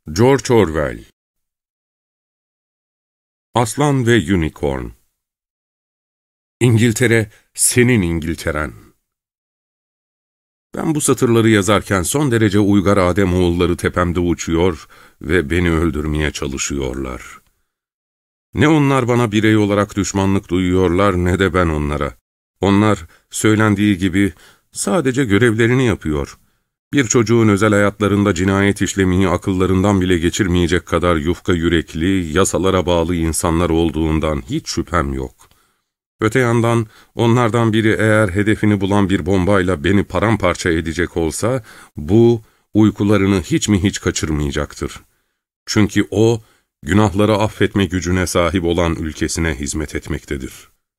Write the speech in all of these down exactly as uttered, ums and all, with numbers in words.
George Orwell. Aslan ve Unicorn. İngiltere, senin İngilteren. Ben bu satırları yazarken son derece uygar Ademoğulları tepemde uçuyor ve beni öldürmeye çalışıyorlar. Ne onlar bana birey olarak düşmanlık duyuyorlar ne de ben onlara. Onlar, söylendiği gibi, sadece görevlerini yapıyor. Bir çocuğun özel hayatlarında cinayet işlemeyi akıllarından bile geçirmeyecek kadar yufka yürekli, yasalara bağlı insanlar olduğundan hiç şüphem yok. Öte yandan, onlardan biri eğer hedefini bulan bir bombayla beni paramparça edecek olsa, bu, uykularını hiç mi hiç kaçırmayacaktır. Çünkü o, günahları affetme gücüne sahip olan ülkesine hizmet etmektedir.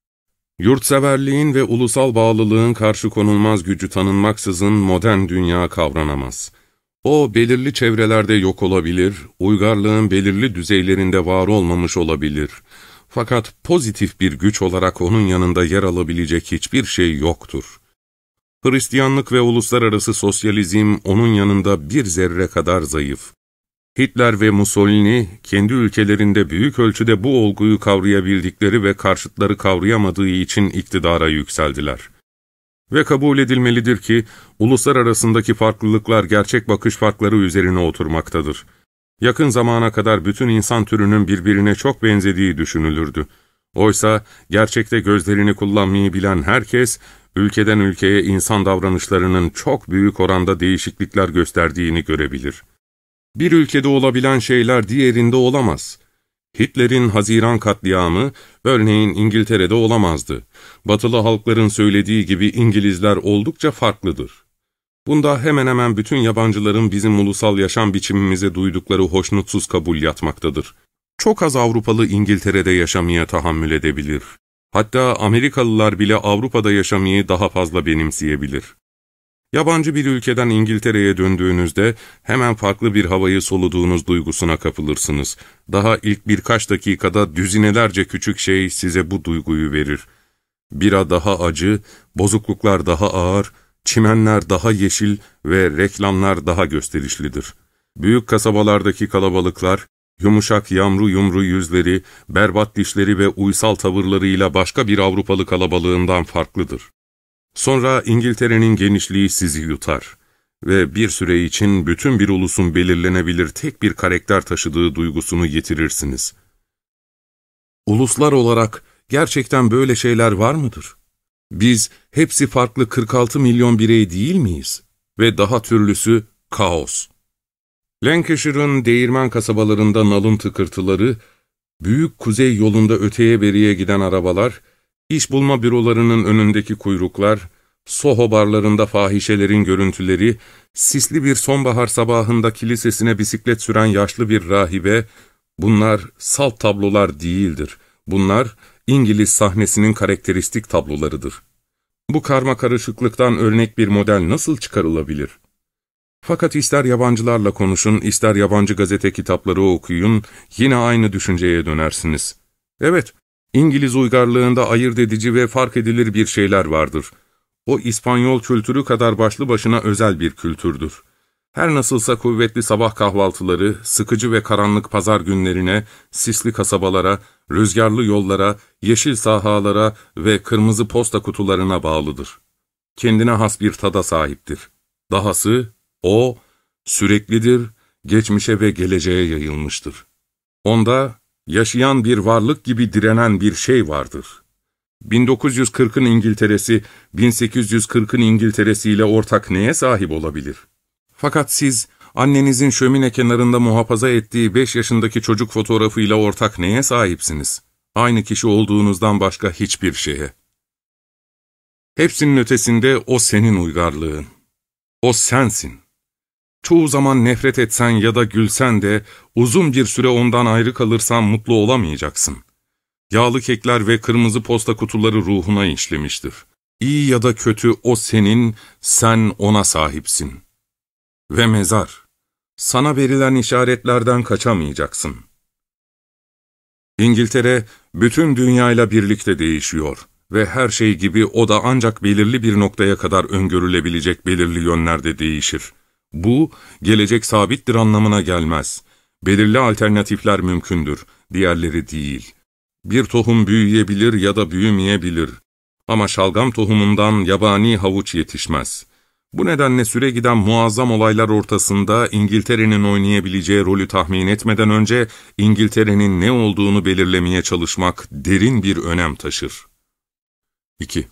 Yurtseverliğin ve ulusal bağlılığın karşı konulmaz gücü tanınmaksızın modern dünya kavranamaz. O, belirli çevrelerde yok olabilir, uygarlığın belirli düzeylerinde var olmamış olabilir. Fakat pozitif bir güç olarak onun yanında yer alabilecek hiçbir şey yoktur. Hristiyanlık ve uluslararası sosyalizm onun yanında bir zerre kadar zayıf. Hitler ve Mussolini, kendi ülkelerinde büyük ölçüde bu olguyu kavrayabildikleri ve karşıtları kavrayamadığı için iktidara yükseldiler. Ve kabul edilmelidir ki, uluslar arasındaki farklılıklar gerçek bakış farkları üzerine oturmaktadır. Yakın zamana kadar bütün insan türünün birbirine çok benzediği düşünülürdü. Oysa, gerçekte gözlerini kullanmayı bilen herkes, ülkeden ülkeye insan davranışlarının çok büyük oranda değişiklikler gösterdiğini görebilir. Bir ülkede olabilen şeyler diğerinde olamaz. Hitler'in Haziran katliamı, örneğin İngiltere'de olamazdı. Batılı halkların söylediği gibi İngilizler oldukça farklıdır. Bunda hemen hemen bütün yabancıların bizim ulusal yaşam biçimimize duydukları hoşnutsuz kabul yatmaktadır. Çok az Avrupalı İngiltere'de yaşamaya tahammül edebilir. Hatta Amerikalılar bile Avrupa'da yaşamayı daha fazla benimseyebilir. Yabancı bir ülkeden İngiltere'ye döndüğünüzde hemen farklı bir havayı soluduğunuz duygusuna kapılırsınız. Daha ilk birkaç dakikada düzinelerce küçük şey size bu duyguyu verir. Bira daha acı, bozukluklar daha ağır, çimenler daha yeşil ve reklamlar daha gösterişlidir. Büyük kasabalardaki kalabalıklar, yumuşak yamru yumru yüzleri, berbat dişleri ve uysal tavırlarıyla başka bir Avrupalı kalabalığından farklıdır. Sonra İngiltere'nin genişliği sizi yutar ve bir süre için bütün bir ulusun belirlenebilir tek bir karakter taşıdığı duygusunu yitirirsiniz. Uluslar olarak gerçekten böyle şeyler var mıdır? Biz hepsi farklı kırk altı milyon birey değil miyiz? Ve daha türlüsü kaos. Lancashire'ın değirmen kasabalarında nalın tıkırtıları, büyük kuzey yolunda öteye beriye giden arabalar, İş bulma bürolarının önündeki kuyruklar, Soho barlarında fahişelerin görüntüleri, sisli bir sonbahar sabahında kilisesine bisiklet süren yaşlı bir rahibe, bunlar salt tablolar değildir. Bunlar İngiliz sahnesinin karakteristik tablolarıdır. Bu karma karışıklıktan örnek bir model nasıl çıkarılabilir? Fakat ister yabancılarla konuşun, ister yabancı gazete kitapları okuyun, yine aynı düşünceye dönersiniz. Evet, İngiliz uygarlığında ayırt edici ve fark edilir bir şeyler vardır. O İspanyol kültürü kadar başlı başına özel bir kültürdür. Her nasılsa kuvvetli sabah kahvaltıları, sıkıcı ve karanlık pazar günlerine, sisli kasabalara, rüzgarlı yollara, yeşil sahalara ve kırmızı posta kutularına bağlıdır. Kendine has bir tada sahiptir. Dahası, o, süreklidir, geçmişe ve geleceğe yayılmıştır. Onda, yaşayan bir varlık gibi direnen bir şey vardır. bin dokuz yüz kırkın İngiltere'si, bin sekiz yüz kırkın İngiltere'siyle ortak neye sahip olabilir? Fakat siz, annenizin şömine kenarında muhafaza ettiği beş yaşındaki çocuk fotoğrafıyla ortak neye sahipsiniz? Aynı kişi olduğunuzdan başka hiçbir şeye. Hepsinin ötesinde o senin uygarlığın. O sensin. Çoğu zaman nefret etsen ya da gülsen de uzun bir süre ondan ayrı kalırsan mutlu olamayacaksın. Yağlı kekler ve kırmızı posta kutuları ruhuna işlemiştir. İyi ya da kötü o senin, sen ona sahipsin. Ve mezar, sana verilen işaretlerden kaçamayacaksın. İngiltere, bütün dünyayla birlikte değişiyor ve her şey gibi o da ancak belirli bir noktaya kadar öngörülebilecek belirli yönlerde değişir. Bu, gelecek sabittir anlamına gelmez. Belirli alternatifler mümkündür, diğerleri değil. Bir tohum büyüyebilir ya da büyümeyebilir. Ama şalgam tohumundan yabani havuç yetişmez. Bu nedenle süregiden muazzam olaylar ortasında İngiltere'nin oynayabileceği rolü tahmin etmeden önce İngiltere'nin ne olduğunu belirlemeye çalışmak derin bir önem taşır. iki.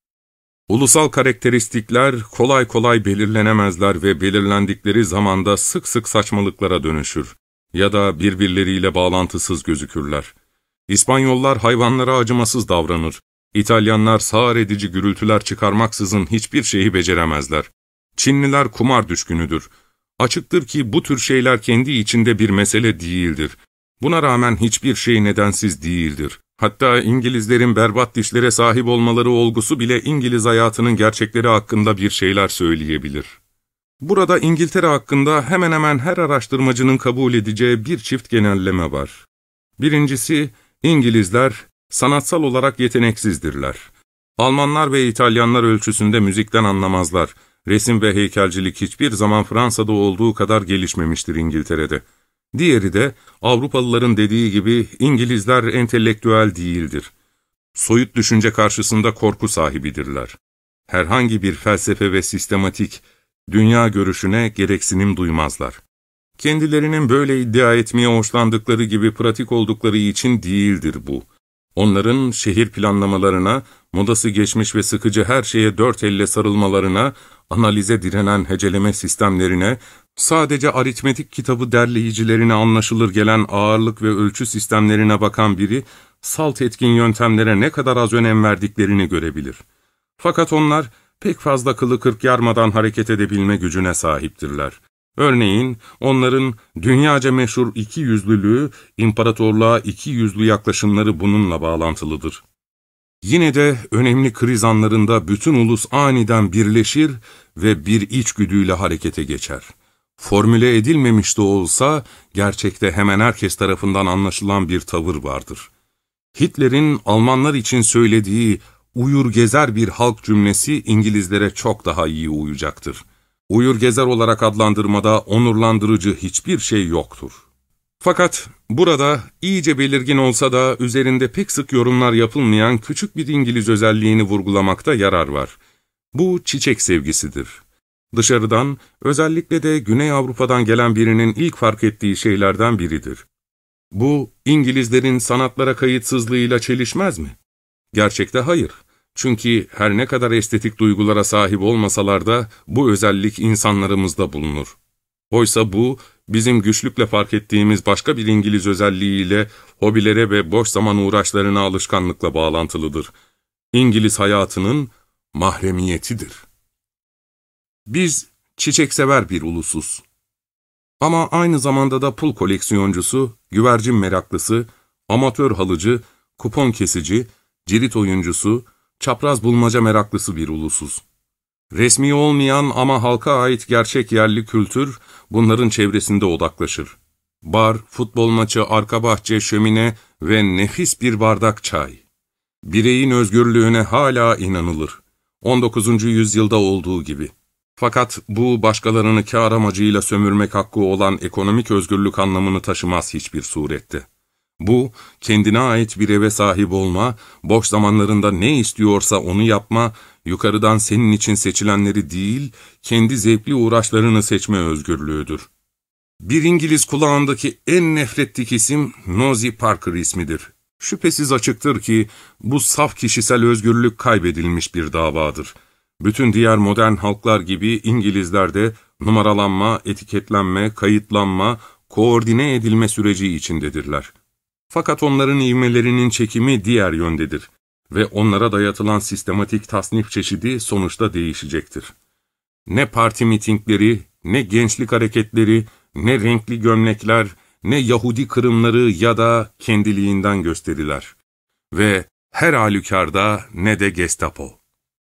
Ulusal karakteristikler kolay kolay belirlenemezler ve belirlendikleri zamanda sık sık saçmalıklara dönüşür ya da birbirleriyle bağlantısız gözükürler. İspanyollar hayvanlara acımasız davranır. İtalyanlar sağır edici gürültüler çıkarmaksızın hiçbir şeyi beceremezler. Çinliler kumar düşkünüdür. Açıktır ki bu tür şeyler kendi içinde bir mesele değildir. Buna rağmen hiçbir şey nedensiz değildir. Hatta İngilizlerin berbat dişlere sahip olmaları olgusu bile İngiliz hayatının gerçekleri hakkında bir şeyler söyleyebilir. Burada İngiltere hakkında hemen hemen her araştırmacının kabul edeceği bir çift genelleme var. Birincisi, İngilizler sanatsal olarak yeteneksizdirler. Almanlar ve İtalyanlar ölçüsünde müzikten anlamazlar. Resim ve heykelcilik hiçbir zaman Fransa'da olduğu kadar gelişmemiştir İngiltere'de. Diğeri de Avrupalıların dediği gibi İngilizler entelektüel değildir. Soyut düşünce karşısında korku sahibidirler. Herhangi bir felsefe ve sistematik dünya görüşüne gereksinim duymazlar. Kendilerinin böyle iddia etmeye hoşlandıkları gibi pratik oldukları için değildir bu. Onların şehir planlamalarına, modası geçmiş ve sıkıcı her şeye dört elle sarılmalarına, analize direnen heceleme sistemlerine, sadece aritmetik kitabı derleyicilerine anlaşılır gelen ağırlık ve ölçü sistemlerine bakan biri, salt etkin yöntemlere ne kadar az önem verdiklerini görebilir. Fakat onlar pek fazla kılı kırk yarmadan hareket edebilme gücüne sahiptirler. Örneğin onların dünyaca meşhur ikiyüzlülüğü, imparatorluğa ikiyüzlü yaklaşımları bununla bağlantılıdır. Yine de önemli kriz anlarında bütün ulus aniden birleşir ve bir içgüdüyle harekete geçer. Formüle edilmemiş de olsa gerçekte hemen herkes tarafından anlaşılan bir tavır vardır. Hitler'in Almanlar için söylediği "uyur gezer bir halk" cümlesi İngilizlere çok daha iyi uyacaktır. Uyur gezer olarak adlandırmada onurlandırıcı hiçbir şey yoktur. Fakat burada iyice belirgin olsa da üzerinde pek sık yorumlar yapılmayan küçük bir İngiliz özelliğini vurgulamakta yarar var. Bu çiçek sevgisidir. Dışarıdan, özellikle de Güney Avrupa'dan gelen birinin ilk fark ettiği şeylerden biridir. Bu, İngilizlerin sanatlara kayıtsızlığıyla çelişmez mi? Gerçekte hayır. Çünkü her ne kadar estetik duygulara sahip olmasalar da bu özellik insanlarımızda bulunur. Oysa bu, bizim güçlükle fark ettiğimiz başka bir İngiliz özelliğiyle hobilere ve boş zaman uğraşlarına alışkanlıkla bağlantılıdır. İngiliz hayatının mahremiyetidir. Biz çiçeksever bir ulusuz. Ama aynı zamanda da pul koleksiyoncusu, güvercin meraklısı, amatör halıcı, kupon kesici, cirit oyuncusu, çapraz bulmaca meraklısı bir ulusuz. Resmi olmayan ama halka ait gerçek yerli kültür bunların çevresinde odaklaşır. Bar, futbol maçı, arka bahçe, şömine ve nefis bir bardak çay. Bireyin özgürlüğüne hala inanılır. on dokuzuncu yüzyılda olduğu gibi. Fakat bu başkalarını kâr amacıyla sömürmek hakkı olan ekonomik özgürlük anlamını taşımaz hiçbir surette. Bu, kendine ait bir eve sahip olma, boş zamanlarında ne istiyorsa onu yapma, yukarıdan senin için seçilenleri değil, kendi zevkli uğraşlarını seçme özgürlüğüdür. Bir İngiliz kulağındaki en nefretlik isim Nosy Parker ismidir. Şüphesiz açıktır ki bu saf kişisel özgürlük kaybedilmiş bir davadır. Bütün diğer modern halklar gibi İngilizler de numaralanma, etiketlenme, kayıtlanma, koordine edilme süreci içindedirler. Fakat onların ivmelerinin çekimi diğer yöndedir ve onlara dayatılan sistematik tasnif çeşidi sonuçta değişecektir. Ne parti mitingleri, ne gençlik hareketleri, ne renkli gömlekler, ne Yahudi kırımları ya da kendiliğinden gösteriler ve her halükarda ne de Gestapo.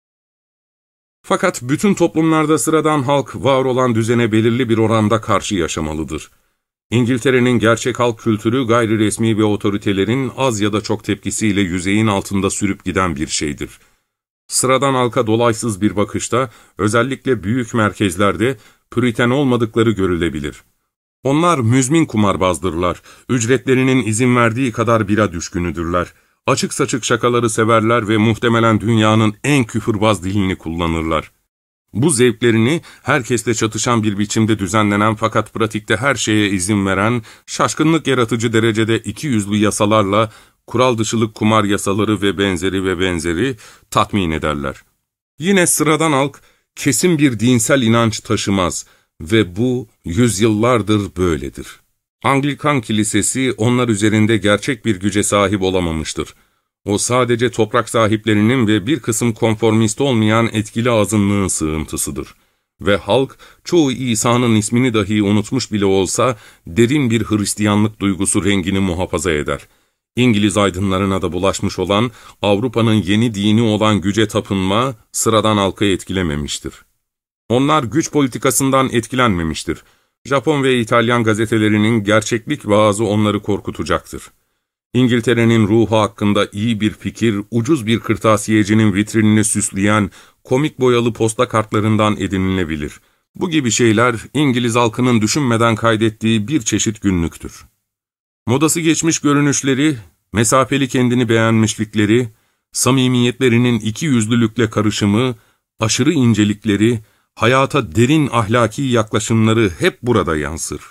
Fakat bütün toplumlarda sıradan halk var olan düzene belirli bir oranda karşı yaşamalıdır. İngiltere'nin gerçek halk kültürü gayri resmi ve otoritelerin az ya da çok tepkisiyle yüzeyin altında sürüp giden bir şeydir. Sıradan halka dolaysız bir bakışta, özellikle büyük merkezlerde, püriten olmadıkları görülebilir. Onlar müzmin kumarbazdırlar, ücretlerinin izin verdiği kadar bira düşkünüdürler. Açık saçık şakaları severler ve muhtemelen dünyanın en küfürbaz dilini kullanırlar. Bu zevklerini herkesle çatışan bir biçimde düzenlenen fakat pratikte her şeye izin veren, şaşkınlık yaratıcı derecede ikiyüzlü yasalarla, kural dışılık kumar yasaları ve benzeri ve benzeri tatmin ederler. Yine sıradan halk kesin bir dinsel inanç taşımaz ve bu yüzyıllardır böyledir. Anglikan Kilisesi onlar üzerinde gerçek bir güce sahip olamamıştır. O sadece toprak sahiplerinin ve bir kısım konformist olmayan etkili azınlığın sığıntısıdır. Ve halk, çoğu İsa'nın ismini dahi unutmuş bile olsa, derin bir Hristiyanlık duygusu rengini muhafaza eder. İngiliz aydınlarına da bulaşmış olan, Avrupa'nın yeni dini olan güce tapınma, sıradan halkı etkilememiştir. Onlar güç politikasından etkilenmemiştir. Japon ve İtalyan gazetelerinin gerçeklik vaazı onları korkutacaktır. İngiltere'nin ruhu hakkında iyi bir fikir, ucuz bir kırtasiyecinin vitrinini süsleyen komik boyalı posta kartlarından edinilebilir. Bu gibi şeyler İngiliz halkının düşünmeden kaydettiği bir çeşit günlüktür. Modası geçmiş görünüşleri, mesafeli kendini beğenmişlikleri, samimiyetlerinin ikiyüzlülükle karışımı, aşırı incelikleri, hayata derin ahlaki yaklaşımları hep burada yansır.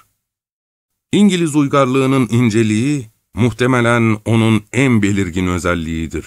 İngiliz uygarlığının inceliği, muhtemelen onun en belirgin özelliğidir.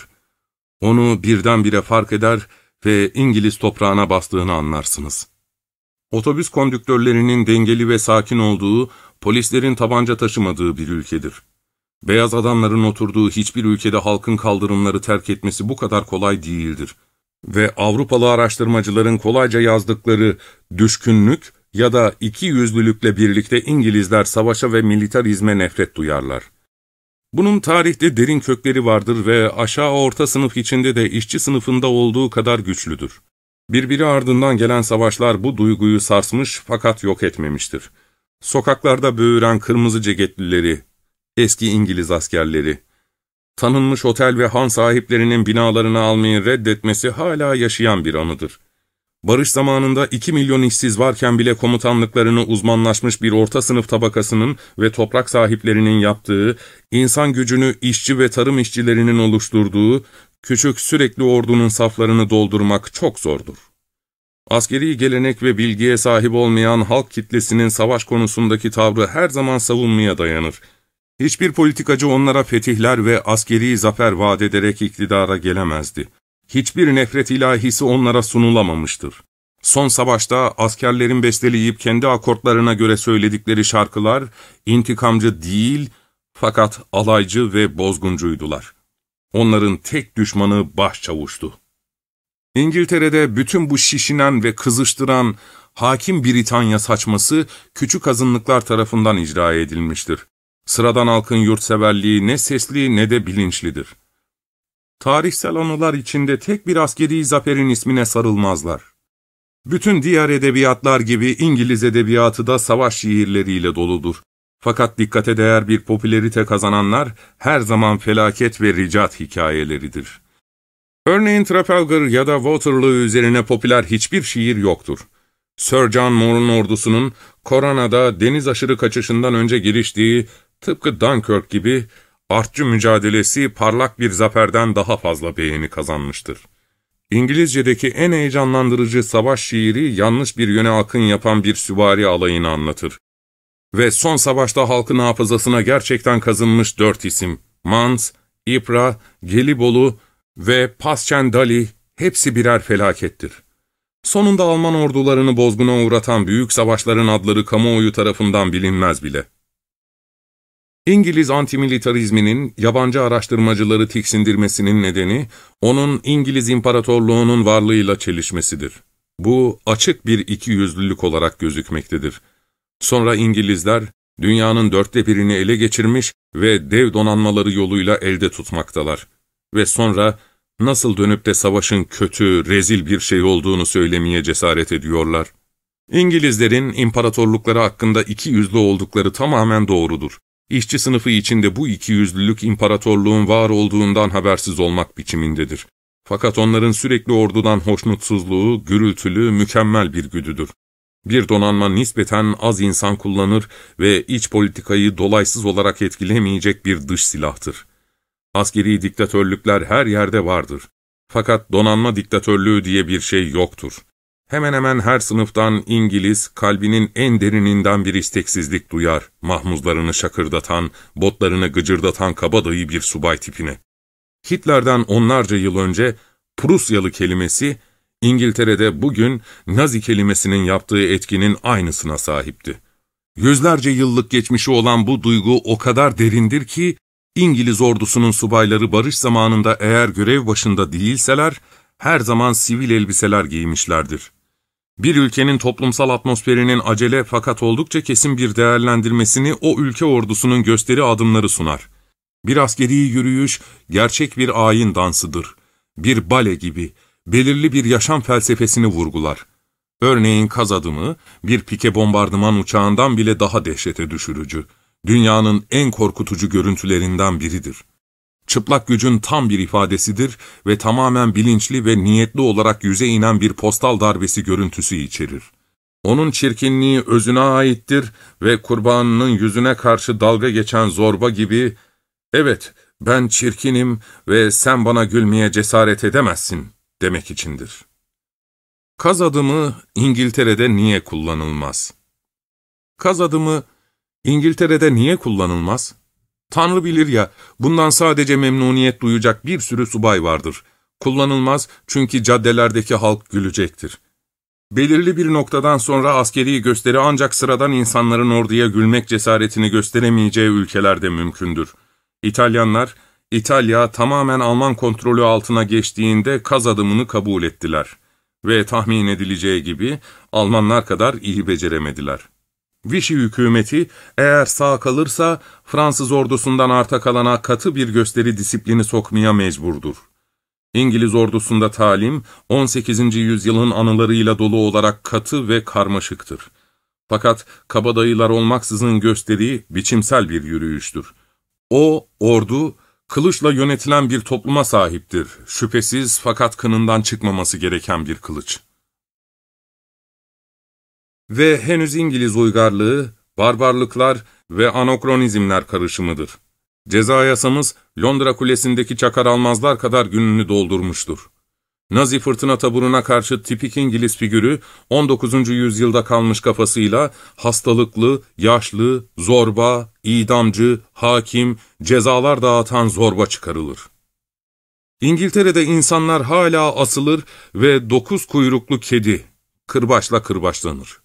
Onu birdenbire fark eder ve İngiliz toprağına bastığını anlarsınız. Otobüs kondüktörlerinin dengeli ve sakin olduğu, polislerin tabanca taşımadığı bir ülkedir. Beyaz adamların oturduğu hiçbir ülkede halkın kaldırımları terk etmesi bu kadar kolay değildir. Ve Avrupalı araştırmacıların kolayca yazdıkları düşkünlük ya da ikiyüzlülükle birlikte İngilizler savaşa ve militarizme nefret duyarlar. Bunun tarihte derin kökleri vardır ve aşağı orta sınıf içinde de işçi sınıfında olduğu kadar güçlüdür. Birbiri ardından gelen savaşlar bu duyguyu sarsmış fakat yok etmemiştir. Sokaklarda böğüren kırmızı ceketlileri, eski İngiliz askerleri, tanınmış otel ve han sahiplerinin binalarını almayı reddetmesi hala yaşayan bir anıdır. Barış zamanında iki milyon işsiz varken bile komutanlıklarını uzmanlaşmış bir orta sınıf tabakasının ve toprak sahiplerinin yaptığı, insan gücünü işçi ve tarım işçilerinin oluşturduğu, küçük sürekli ordunun saflarını doldurmak çok zordur. Askeri gelenek ve bilgiye sahip olmayan halk kitlesinin savaş konusundaki tavrı her zaman savunmaya dayanır. Hiçbir politikacı onlara fetihler ve askeri zafer vaat ederek iktidara gelemezdi. Hiçbir nefret ilahisi onlara sunulamamıştır. Son savaşta askerlerin besteleyip kendi akortlarına göre söyledikleri şarkılar, intikamcı değil fakat alaycı ve bozguncuydular. Onların tek düşmanı başçavuştu. İngiltere'de bütün bu şişinen ve kızıştıran hakim Britanya saçması küçük azınlıklar tarafından icra edilmiştir. Sıradan halkın yurtseverliği ne sesli ne de bilinçlidir. Tarihsel anılar içinde tek bir askeri zaferin ismine sarılmazlar. Bütün diğer edebiyatlar gibi İngiliz edebiyatı da savaş şiirleriyle doludur. Fakat dikkate değer bir popülerite kazananlar her zaman felaket ve ricat hikayeleridir. Örneğin Trafalgar ya da Waterloo üzerine popüler hiçbir şiir yoktur. Sir John Moore'un ordusunun Corona'da deniz aşırı kaçışından önce giriştiği, tıpkı Dunkirk gibi artçı mücadelesi parlak bir zaferden daha fazla beğeni kazanmıştır. İngilizce'deki en heyecanlandırıcı savaş şiiri yanlış bir yöne akın yapan bir süvari alayını anlatır. Ve son savaşta halkın hafızasına gerçekten kazınmış dört isim, Mans, Ypres, Gelibolu ve Passchendaele hepsi birer felakettir. Sonunda Alman ordularını bozguna uğratan büyük savaşların adları kamuoyu tarafından bilinmez bile. İngiliz antimilitarizminin yabancı araştırmacıları tiksindirmesinin nedeni, onun İngiliz İmparatorluğu'nun varlığıyla çelişmesidir. Bu açık bir ikiyüzlülük olarak gözükmektedir. Sonra İngilizler, dünyanın dörtte birini ele geçirmiş ve dev donanmaları yoluyla elde tutmaktalar. Ve sonra nasıl dönüp de savaşın kötü, rezil bir şey olduğunu söylemeye cesaret ediyorlar. İngilizlerin imparatorlukları hakkında ikiyüzlü oldukları tamamen doğrudur. İşçi sınıfı içinde bu ikiyüzlülük imparatorluğun var olduğundan habersiz olmak biçimindedir. Fakat onların sürekli ordudan hoşnutsuzluğu, gürültülü, mükemmel bir güdüdür. Bir donanma nispeten az insan kullanır ve iç politikayı dolaysız olarak etkilemeyecek bir dış silahtır. Askeri diktatörlükler her yerde vardır. Fakat donanma diktatörlüğü diye bir şey yoktur. Hemen hemen her sınıftan İngiliz, kalbinin en derininden bir isteksizlik duyar, mahmuzlarını şakırdatan, botlarını gıcırdatan kabadayı bir subay tipine. Hitler'den onlarca yıl önce Prusyalı kelimesi, İngiltere'de bugün Nazi kelimesinin yaptığı etkinin aynısına sahipti. Yüzlerce yıllık geçmişi olan bu duygu o kadar derindir ki, İngiliz ordusunun subayları barış zamanında eğer görev başında değilseler, her zaman sivil elbiseler giymişlerdir. Bir ülkenin toplumsal atmosferinin acele fakat oldukça kesin bir değerlendirmesini o ülke ordusunun gösteri adımları sunar. Bir askeri yürüyüş, gerçek bir ayin dansıdır. Bir bale gibi, belirli bir yaşam felsefesini vurgular. Örneğin kaz adımı, bir pike bombardıman uçağından bile daha dehşete düşürücü. Dünyanın en korkutucu görüntülerinden biridir. Çıplak gücün tam bir ifadesidir ve tamamen bilinçli ve niyetli olarak yüze inen bir postal darbesi görüntüsü içerir. Onun çirkinliği özüne aittir ve kurbanının yüzüne karşı dalga geçen zorba gibi, "Evet, ben çirkinim ve sen bana gülmeye cesaret edemezsin," demek içindir. Kaz adımı İngiltere'de niye kullanılmaz? Kaz adımı İngiltere'de niye kullanılmaz? Tanrı bilir ya, bundan sadece memnuniyet duyacak bir sürü subay vardır. Kullanılmaz çünkü caddelerdeki halk gülecektir. Belirli bir noktadan sonra askeri gösteri ancak sıradan insanların orduya gülmek cesaretini gösteremeyeceği ülkelerde mümkündür. İtalyanlar, İtalya tamamen Alman kontrolü altına geçtiğinde kaz adımını kabul ettiler. Ve tahmin edileceği gibi Almanlar kadar iyi beceremediler. Vichy hükümeti eğer sağ kalırsa Fransız ordusundan arta kalana katı bir gösteri disiplini sokmaya mecburdur. İngiliz ordusunda talim on sekizinci yüzyılın anılarıyla dolu olarak katı ve karmaşıktır. Fakat kabadayılar olmaksızın gösteri biçimsel bir yürüyüştür. O, ordu, kılıçla yönetilen bir topluma sahiptir. Şüphesiz fakat kınından çıkmaması gereken bir kılıç. Ve henüz İngiliz uygarlığı, barbarlıklar ve anakronizmler karışımıdır. Ceza yasamız, Londra Kulesi'ndeki çakar almazlar kadar gününü doldurmuştur. Nazi fırtına taburuna karşı tipik İngiliz figürü, on dokuzuncu yüzyılda kalmış kafasıyla hastalıklı, yaşlı, zorba, idamcı, hakim, cezalar dağıtan zorba çıkarılır. İngiltere'de insanlar hala asılır ve dokuz kuyruklu kedi, kırbaçla kırbaçlanır.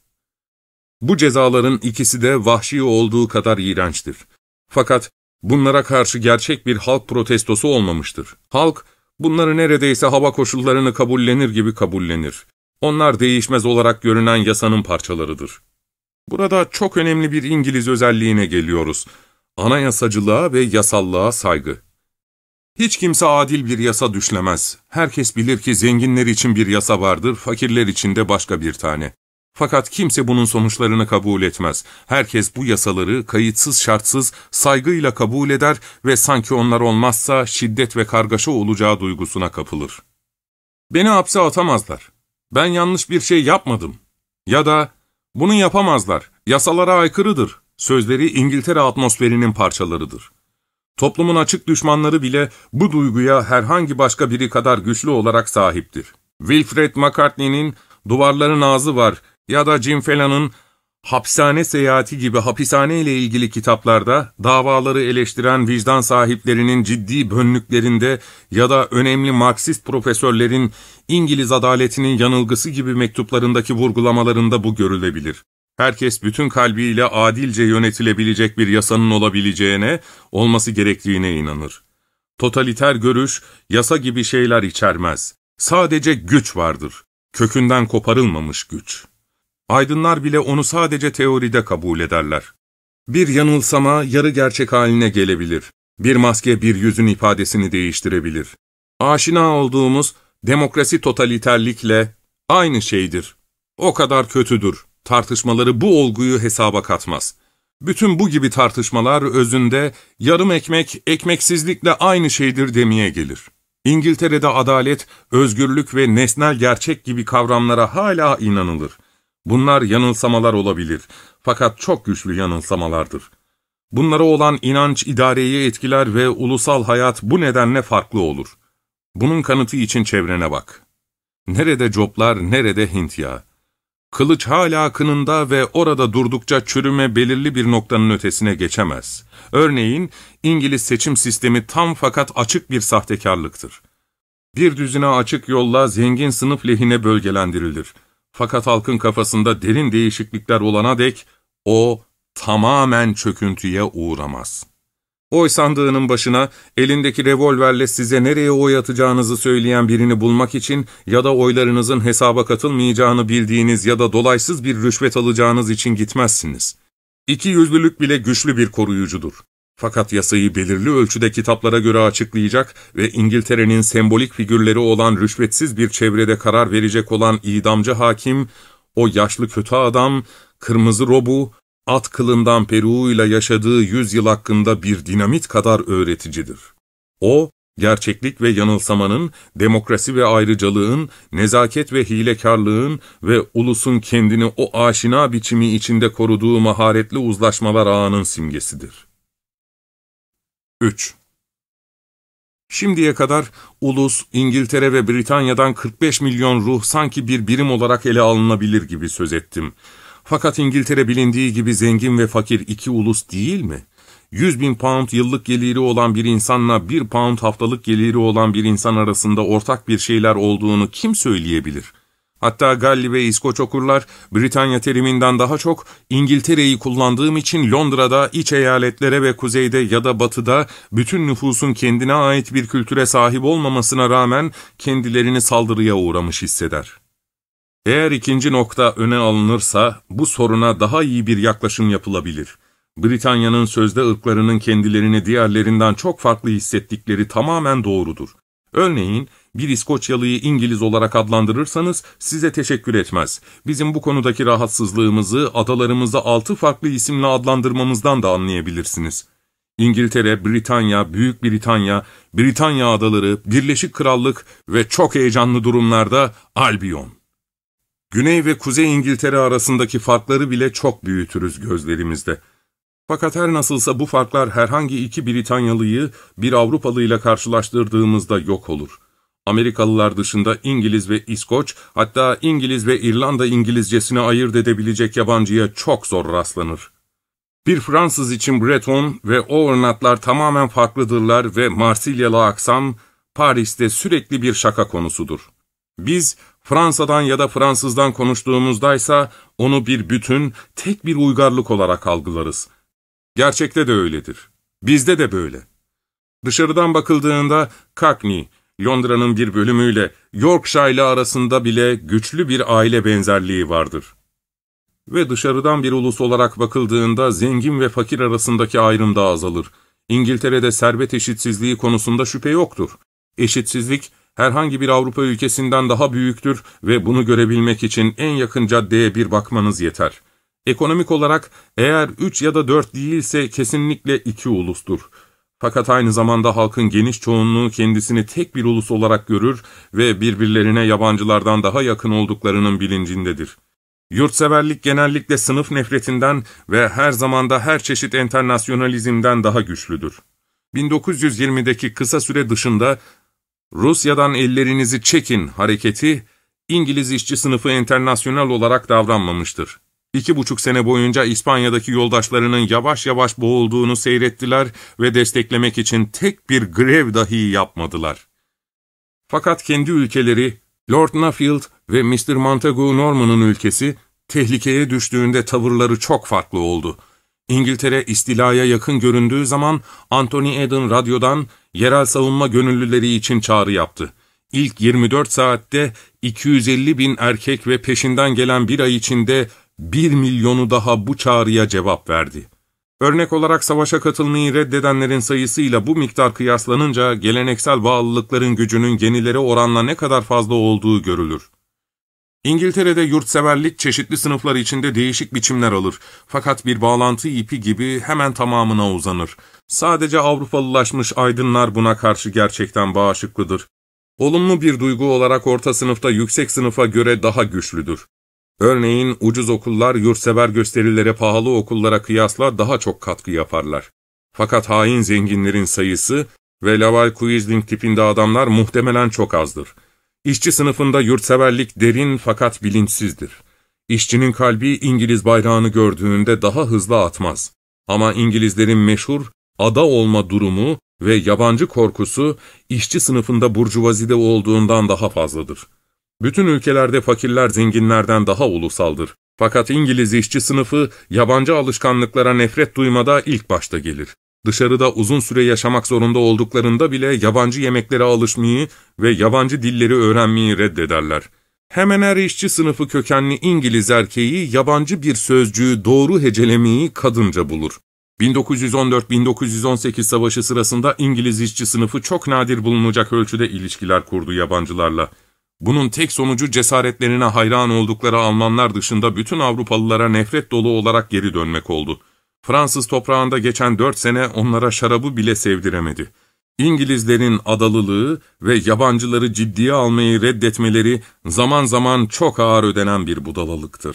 Bu cezaların ikisi de vahşi olduğu kadar iğrençtir. Fakat bunlara karşı gerçek bir halk protestosu olmamıştır. Halk, bunları neredeyse hava koşullarını kabullenir gibi kabullenir. Onlar değişmez olarak görünen yasanın parçalarıdır. Burada çok önemli bir İngiliz özelliğine geliyoruz. Anayasacılığa ve yasallığa saygı. Hiç kimse adil bir yasa düşlemez. Herkes bilir ki zenginler için bir yasa vardır, fakirler için de başka bir tane. Fakat kimse bunun sonuçlarını kabul etmez. Herkes bu yasaları kayıtsız şartsız saygıyla kabul eder ve sanki onlar olmazsa şiddet ve kargaşa olacağı duygusuna kapılır. Beni hapse atamazlar. Ben yanlış bir şey yapmadım. Ya da bunu yapamazlar. Yasalara aykırıdır. Sözleri İngiltere atmosferinin parçalarıdır. Toplumun açık düşmanları bile bu duyguya herhangi başka biri kadar güçlü olarak sahiptir. Wilfred Macartney'nin Duvarların Ağzı Var ya da Jim Fallon'ın Hapishane Seyahati gibi hapishane ile ilgili kitaplarda davaları eleştiren vicdan sahiplerinin ciddi bönlüklerinde ya da önemli Marksist profesörlerin İngiliz adaletinin yanılgısı gibi mektuplarındaki vurgulamalarında bu görülebilir. Herkes bütün kalbiyle adilce yönetilebilecek bir yasanın olabileceğine, olması gerektiğine inanır. Totaliter görüş, yasa gibi şeyler içermez. Sadece güç vardır. Kökünden koparılmamış güç. Aydınlar bile onu sadece teoride kabul ederler. Bir yanılsama yarı gerçek haline gelebilir. Bir maske bir yüzün ifadesini değiştirebilir. Aşina olduğumuz demokrasi totaliterlikle aynı şeydir. O kadar kötüdür. Tartışmaları bu olguyu hesaba katmaz. Bütün bu gibi tartışmalar özünde yarım ekmek, ekmeksizlikle aynı şeydir demeye gelir. İngiltere'de adalet, özgürlük ve nesnel gerçek gibi kavramlara hala inanılır. Bunlar yanılsamalar olabilir, fakat çok güçlü yanılsamalardır. Bunlara olan inanç idareyi etkiler ve ulusal hayat bu nedenle farklı olur. Bunun kanıtı için çevrene bak. Nerede coplar, nerede Hint yağı? Kılıç hala kınında ve orada durdukça çürüme belirli bir noktanın ötesine geçemez. Örneğin, İngiliz seçim sistemi tam fakat açık bir sahtekarlıktır. Bir düzine açık yolla zengin sınıf lehine bölgelendirilir. Fakat halkın kafasında derin değişiklikler olana dek o tamamen çöküntüye uğramaz. Oy sandığının başına elindeki revolverle size nereye oy atacağınızı söyleyen birini bulmak için ya da oylarınızın hesaba katılmayacağını bildiğiniz ya da dolaysız bir rüşvet alacağınız için gitmezsiniz. İkiyüzlülük bile güçlü bir koruyucudur. Fakat yasayı belirli ölçüde kitaplara göre açıklayacak ve İngiltere'nin sembolik figürleri olan rüşvetsiz bir çevrede karar verecek olan idamcı hakim, o yaşlı kötü adam, kırmızı robu, at kılından peruğuyla yaşadığı yüzyıl hakkında bir dinamit kadar öğreticidir. O, gerçeklik ve yanılsamanın, demokrasi ve ayrıcalığın, nezaket ve hilekarlığın ve ulusun kendini o aşina biçimi içinde koruduğu maharetli uzlaşmalar ağının simgesidir. üç. Şimdiye kadar ulus, İngiltere ve Britanya'dan kırk beş milyon ruh sanki bir birim olarak ele alınabilir gibi söz ettim. Fakat İngiltere bilindiği gibi zengin ve fakir iki ulus değil mi? yüz bin pound yıllık geliri olan bir insanla bir pound haftalık geliri olan bir insan arasında ortak bir şeyler olduğunu kim söyleyebilir? Hatta Galli ve İskoç okurlar, Britanya teriminden daha çok İngiltere'yi kullandığım için Londra'da, iç eyaletlere ve kuzeyde ya da batıda bütün nüfusun kendine ait bir kültüre sahip olmamasına rağmen kendilerini saldırıya uğramış hisseder. Eğer ikinci nokta öne alınırsa bu soruna daha iyi bir yaklaşım yapılabilir. Britanya'nın sözde ırklarının kendilerini diğerlerinden çok farklı hissettikleri tamamen doğrudur. Örneğin, bir İskoçyalıyı İngiliz olarak adlandırırsanız size teşekkür etmez. Bizim bu konudaki rahatsızlığımızı adalarımızı altı farklı isimle adlandırmamızdan da anlayabilirsiniz. İngiltere, Britanya, Büyük Britanya, Britanya Adaları, Birleşik Krallık ve çok heyecanlı durumlarda Albion. Güney ve Kuzey İngiltere arasındaki farkları bile çok büyütürüz gözlerimizde. Fakat her nasılsa bu farklar herhangi iki Britanyalıyı bir Avrupalıyla karşılaştırdığımızda yok olur. Amerikalılar dışında İngiliz ve İskoç, hatta İngiliz ve İrlanda İngilizcesini ayırt edebilecek yabancıya çok zor rastlanır. Bir Fransız için Breton ve Auvergnatlar tamamen farklıdırlar ve Marsilyalı aksam, Paris'te sürekli bir şaka konusudur. Biz, Fransa'dan ya da Fransızdan konuştuğumuzdaysa, onu bir bütün, tek bir uygarlık olarak algılarız. Gerçekte de öyledir. Bizde de böyle. Dışarıdan bakıldığında Cockney, Londra'nın bir bölümüyle Yorkshire'lı arasında bile güçlü bir aile benzerliği vardır. Ve dışarıdan bir ulus olarak bakıldığında zengin ve fakir arasındaki ayrım da azalır. İngiltere'de servet eşitsizliği konusunda şüphe yoktur. Eşitsizlik herhangi bir Avrupa ülkesinden daha büyüktür ve bunu görebilmek için en yakın caddeye bir bakmanız yeter. Ekonomik olarak eğer üç ya da dört değilse kesinlikle iki ulustur. Fakat aynı zamanda halkın geniş çoğunluğu kendisini tek bir ulus olarak görür ve birbirlerine yabancılardan daha yakın olduklarının bilincindedir. Yurtseverlik genellikle sınıf nefretinden ve her zamanda her çeşit enternasyonalizmden daha güçlüdür. bin dokuz yüz yirmideki kısa süre dışında Rusya'dan ellerinizi çekin hareketi, İngiliz işçi sınıfı enternasyonal olarak davranmamıştır. İki buçuk sene boyunca İspanya'daki yoldaşlarının yavaş yavaş boğulduğunu seyrettiler ve desteklemek için tek bir grev dahi yapmadılar. Fakat kendi ülkeleri, Lord Nuffield ve mister Montagu Norman'ın ülkesi, tehlikeye düştüğünde tavırları çok farklı oldu. İngiltere istilaya yakın göründüğü zaman Anthony Eden radyodan yerel savunma gönüllüleri için çağrı yaptı. İlk yirmi dört saatte iki yüz elli bin erkek ve peşinden gelen bir ay içinde bir milyonu daha bu çağrıya cevap verdi. Örnek olarak savaşa katılmayı reddedenlerin sayısıyla bu miktar kıyaslanınca geleneksel bağlılıkların gücünün yenilere oranla ne kadar fazla olduğu görülür. İngiltere'de yurtseverlik çeşitli sınıflar içinde değişik biçimler alır. Fakat bir bağlantı ipi gibi hemen tamamına uzanır. Sadece Avrupalılaşmış aydınlar buna karşı gerçekten bağışıklıdır. Olumlu bir duygu olarak orta sınıfta yüksek sınıfa göre daha güçlüdür. Örneğin ucuz okullar yurtsever gösterilere pahalı okullara kıyasla daha çok katkı yaparlar. Fakat hain zenginlerin sayısı ve Laval Quisling tipinde adamlar muhtemelen çok azdır. İşçi sınıfında yurtseverlik derin fakat bilinçsizdir. İşçinin kalbi İngiliz bayrağını gördüğünde daha hızlı atmaz. Ama İngilizlerin meşhur ada olma durumu ve yabancı korkusu işçi sınıfında burjuvazide olduğundan daha fazladır. Bütün ülkelerde fakirler zenginlerden daha ulusaldır. Fakat İngiliz işçi sınıfı yabancı alışkanlıklara nefret duymada ilk başta gelir. Dışarıda uzun süre yaşamak zorunda olduklarında bile yabancı yemeklere alışmayı ve yabancı dilleri öğrenmeyi reddederler. Hemen her işçi sınıfı kökenli İngiliz erkeği yabancı bir sözcüğü doğru hecelemeyi kadınca bulur. bin dokuz yüz on dört bin dokuz yüz on sekiz savaşı sırasında İngiliz işçi sınıfı çok nadir bulunacak ölçüde ilişkiler kurdu yabancılarla. Bunun tek sonucu cesaretlerine hayran oldukları Almanlar dışında bütün Avrupalılara nefret dolu olarak geri dönmek oldu. Fransız toprağında geçen dört sene onlara şarabı bile sevdiremedi. İngilizlerin adalılığı ve yabancıları ciddiye almayı reddetmeleri zaman zaman çok ağır ödenen bir budalalıktır.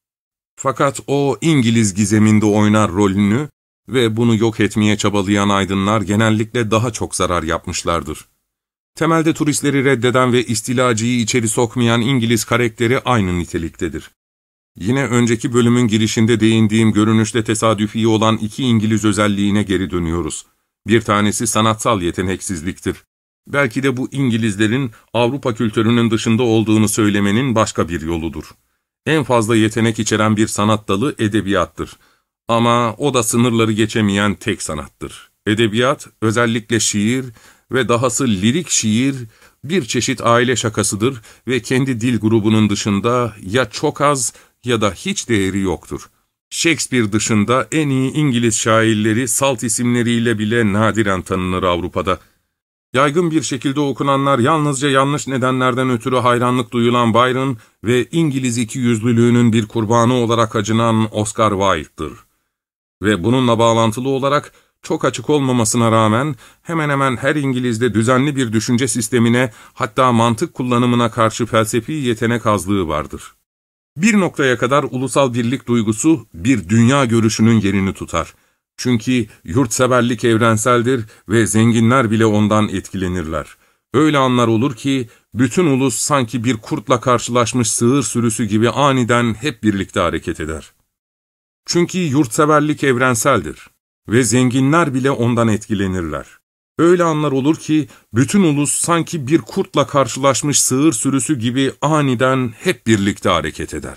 Fakat o İngiliz gizeminde oynar rolünü ve bunu yok etmeye çabalayan aydınlar genellikle daha çok zarar yapmışlardır. Temelde turistleri reddeden ve istilacıyı içeri sokmayan İngiliz karakteri aynı niteliktedir. Yine önceki bölümün girişinde değindiğim görünüşte tesadüfi olan iki İngiliz özelliğine geri dönüyoruz. Bir tanesi sanatsal yeteneksizliktir. Belki de bu İngilizlerin Avrupa kültürünün dışında olduğunu söylemenin başka bir yoludur. En fazla yetenek içeren bir sanat dalı edebiyattır. Ama o da sınırları geçemeyen tek sanattır. Edebiyat, özellikle şiir ve dahası lirik şiir, bir çeşit aile şakasıdır ve kendi dil grubunun dışında ya çok az ya da hiç değeri yoktur. Shakespeare dışında en iyi İngiliz şairleri salt isimleriyle bile nadiren tanınır Avrupa'da. Yaygın bir şekilde okunanlar yalnızca yanlış nedenlerden ötürü hayranlık duyulan Byron ve İngiliz ikiyüzlülüğünün bir kurbanı olarak acınan Oscar Wilde'dır. Ve bununla bağlantılı olarak çok açık olmamasına rağmen hemen hemen her İngiliz'de düzenli bir düşünce sistemine, hatta mantık kullanımına karşı felsefi yetenek azlığı vardır. Bir noktaya kadar ulusal birlik duygusu bir dünya görüşünün yerini tutar. Çünkü yurtseverlik evrenseldir ve zenginler bile ondan etkilenirler. Öyle anlar olur ki bütün ulus sanki bir kurtla karşılaşmış sığır sürüsü gibi aniden hep birlikte hareket eder. Çünkü yurtseverlik evrenseldir ve zenginler bile ondan etkilenirler. Öyle anlar olur ki bütün ulus sanki bir kurtla karşılaşmış sığır sürüsü gibi aniden hep birlikte hareket eder.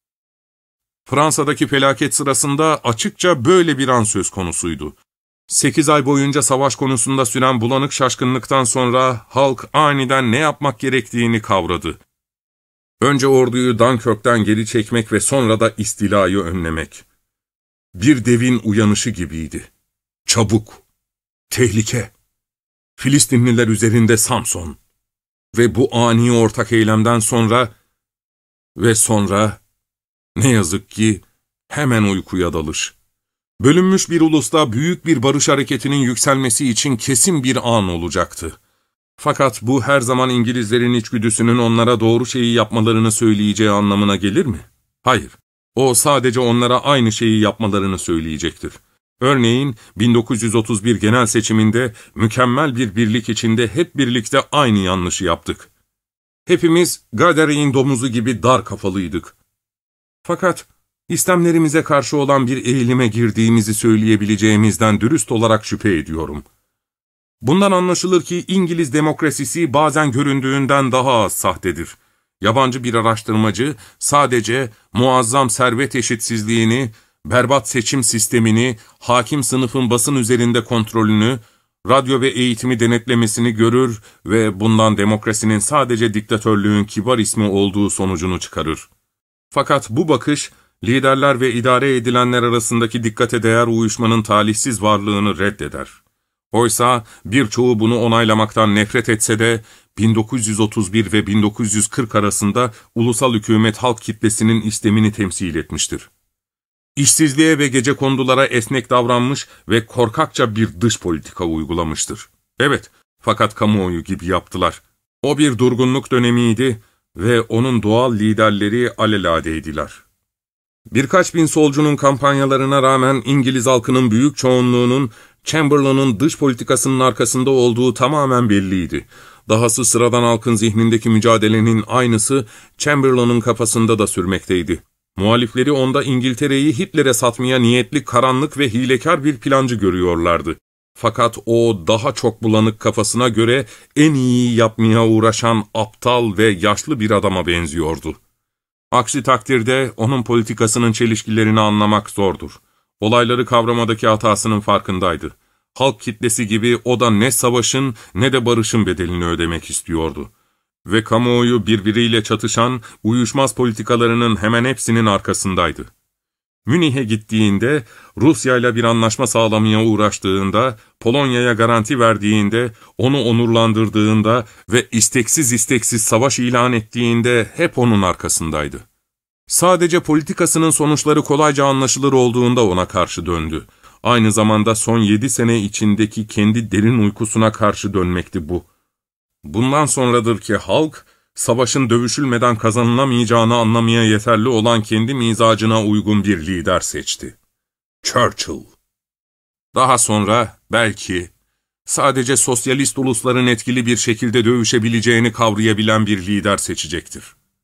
Fransa'daki felaket sırasında açıkça böyle bir an söz konusuydu. Sekiz ay boyunca savaş konusunda süren bulanık şaşkınlıktan sonra halk aniden ne yapmak gerektiğini kavradı. Önce orduyu Dunkirk'ten geri çekmek ve sonra da istilayı önlemek. Bir devin uyanışı gibiydi. Çabuk, tehlike, Filistinliler üzerinde Samson. Ve bu ani ortak eylemden sonra ve sonra ne yazık ki hemen uykuya dalış. Bölünmüş bir ulusta büyük bir barış hareketinin yükselmesi için kesin bir an olacaktı. Fakat bu her zaman İngilizlerin içgüdüsünün onlara doğru şeyi yapmalarını söyleyeceği anlamına gelir mi? Hayır. O sadece onlara aynı şeyi yapmalarını söyleyecektir. Örneğin bin dokuz yüz otuz bir genel seçiminde mükemmel bir birlik içinde hep birlikte aynı yanlışı yaptık. Hepimiz Gadar'ın domuzu gibi dar kafalıydık. Fakat İstemlerimize karşı olan bir eğilime girdiğimizi söyleyebileceğimizden dürüst olarak şüphe ediyorum. Bundan anlaşılır ki İngiliz demokrasisi bazen göründüğünden daha az sahtedir. Yabancı bir araştırmacı sadece muazzam servet eşitsizliğini, berbat seçim sistemini, hakim sınıfın basın üzerinde kontrolünü, radyo ve eğitimi denetlemesini görür ve bundan demokrasinin sadece diktatörlüğün kibar ismi olduğu sonucunu çıkarır. Fakat bu bakış, liderler ve idare edilenler arasındaki dikkate değer uyuşmanın talihsiz varlığını reddeder. Oysa birçoğu bunu onaylamaktan nefret etse de bin dokuz yüz otuz bir ve bin dokuz yüz kırk arasında ulusal hükümet halk kitlesinin istemini temsil etmiştir. İşsizliğe ve gecekondulara esnek davranmış ve korkakça bir dış politika uygulamıştır. Evet, fakat kamuoyu gibi yaptılar. O bir durgunluk dönemiydi ve onun doğal liderleri alelade. Birkaç bin solcunun kampanyalarına rağmen İngiliz halkının büyük çoğunluğunun Chamberlain'ın dış politikasının arkasında olduğu tamamen belliydi. Dahası sıradan halkın zihnindeki mücadelenin aynısı Chamberlain'ın kafasında da sürmekteydi. Muhalifleri onda İngiltere'yi Hitler'e satmaya niyetli karanlık ve hilekar bir plancı görüyorlardı. Fakat o daha çok bulanık kafasına göre en iyi yapmaya uğraşan aptal ve yaşlı bir adama benziyordu. Aksi takdirde onun politikasının çelişkilerini anlamak zordur. Olayları kavramadaki hatasının farkındaydı. Halk kitlesi gibi o da ne savaşın ne de barışın bedelini ödemek istiyordu. Ve kamuoyu birbiriyle çatışan, uyuşmaz politikalarının hemen hepsinin arkasındaydı. Münih'e gittiğinde, Rusya'yla bir anlaşma sağlamaya uğraştığında, Polonya'ya garanti verdiğinde, onu onurlandırdığında ve isteksiz isteksiz savaş ilan ettiğinde hep onun arkasındaydı. Sadece politikasının sonuçları kolayca anlaşılır olduğunda ona karşı döndü. Aynı zamanda son yedi sene içindeki kendi derin uykusuna karşı dönmekti bu. Bundan sonradır ki halk, savaşın dövüşülmeden kazanılamayacağını anlamaya yeterli olan kendi mizacına uygun bir lider seçti. Churchill. Daha sonra belki sadece sosyalist ulusların etkili bir şekilde dövüşebileceğini kavrayabilen bir lider seçecektir.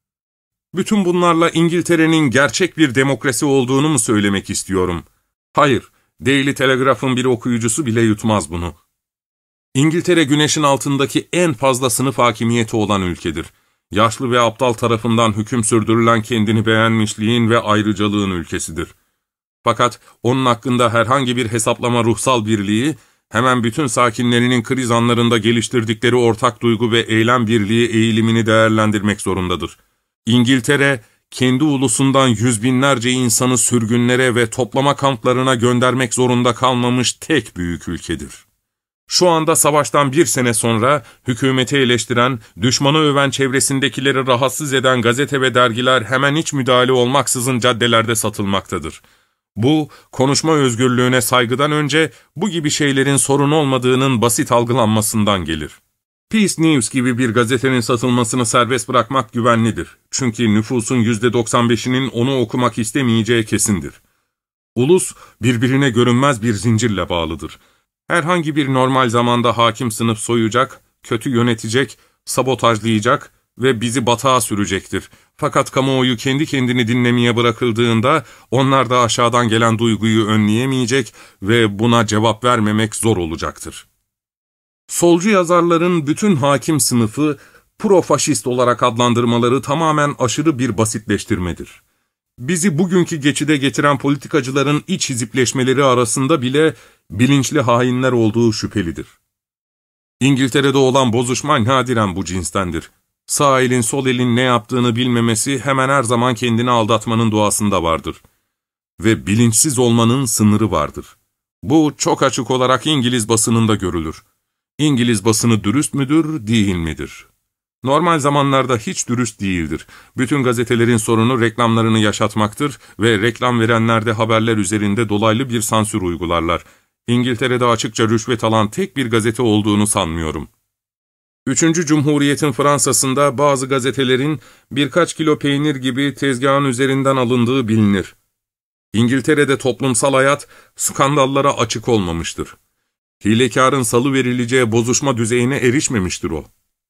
Bütün bunlarla İngiltere'nin gerçek bir demokrasi olduğunu mu söylemek istiyorum? Hayır, Daily Telegraph'ın bir okuyucusu bile yutmaz bunu. İngiltere güneşin altındaki en fazla sınıf hakimiyeti olan ülkedir. Yaşlı ve aptal tarafından hüküm sürdürülen kendini beğenmişliğin ve ayrıcalığın ülkesidir. Fakat onun hakkında herhangi bir hesaplama ruhsal birliği, hemen bütün sakinlerinin kriz anlarında geliştirdikleri ortak duygu ve eylem birliği eğilimini değerlendirmek zorundadır. İngiltere, kendi ulusundan yüz binlerce insanı sürgünlere ve toplama kamplarına göndermek zorunda kalmamış tek büyük ülkedir. Şu anda savaştan bir sene sonra hükümeti eleştiren, düşmanı öven çevresindekileri rahatsız eden gazete ve dergiler hemen hiç müdahale olmaksızın caddelerde satılmaktadır. Bu, konuşma özgürlüğüne saygıdan önce bu gibi şeylerin sorun olmadığının basit algılanmasından gelir. Peace News gibi bir gazetenin satılmasını serbest bırakmak güvenlidir. Çünkü nüfusun yüzde doksan beşinin onu okumak istemeyeceği kesindir. Ulus, birbirine görünmez bir zincirle bağlıdır. Herhangi bir normal zamanda hakim sınıf soyacak, kötü yönetecek, sabotajlayacak ve bizi batağa sürecektir. Fakat kamuoyu kendi kendini dinlemeye bırakıldığında onlar da aşağıdan gelen duyguyu önleyemeyecek ve buna cevap vermemek zor olacaktır. Solcu yazarların bütün hakim sınıfı pro-faşist olarak adlandırmaları tamamen aşırı bir basitleştirmedir. Bizi bugünkü geçide getiren politikacıların iç hizipleşmeleri arasında bile bilinçli hainler olduğu şüphelidir. İngiltere'de olan bozuşma nadiren bu cinstendir. Sağ elin sol elin ne yaptığını bilmemesi hemen her zaman kendini aldatmanın doğasında vardır. Ve bilinçsiz olmanın sınırı vardır. Bu çok açık olarak İngiliz basınında görülür. İngiliz basını dürüst müdür, değil midir? Normal zamanlarda hiç dürüst değildir. Bütün gazetelerin sorunu reklamlarını yaşatmaktır ve reklam verenler de haberler üzerinde dolaylı bir sansür uygularlar. İngiltere'de açıkça rüşvet alan tek bir gazete olduğunu sanmıyorum. Üçüncü Cumhuriyet'in Fransa'sında bazı gazetelerin birkaç kilo peynir gibi tezgahın üzerinden alındığı bilinir. İngiltere'de toplumsal hayat skandallara açık olmamıştır. Hilekarın salıverileceği bozuşma düzeyine erişmemiştir o.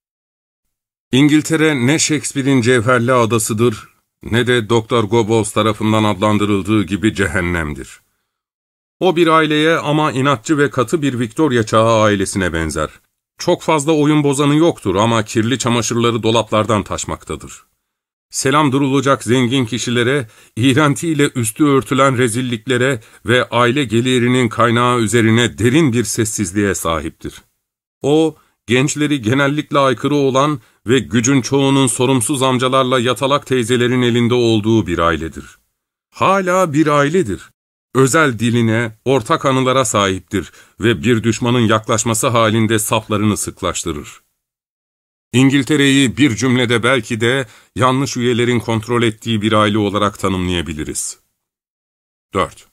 İngiltere ne Shakespeare'in cevherli adasıdır, ne de Doktor Goebbels tarafından adlandırıldığı gibi cehennemdir. O bir aileye ama inatçı ve katı bir Victoria çağı ailesine benzer. Çok fazla oyun bozanı yoktur ama kirli çamaşırları dolaplardan taşmaktadır. Selam durulacak zengin kişilere, iğrentiyle üstü örtülen rezilliklere ve aile gelirinin kaynağı üzerine derin bir sessizliğe sahiptir. O, gençleri genellikle aykırı olan ve gücün çoğunun sorumsuz amcalarla yatalak teyzelerin elinde olduğu bir ailedir. Hala bir ailedir. Özel diline, ortak anılara sahiptir ve bir düşmanın yaklaşması halinde saflarını sıklaştırır. İngiltere'yi bir cümlede belki de yanlış üyelerin kontrol ettiği bir aile olarak tanımlayabiliriz. dört.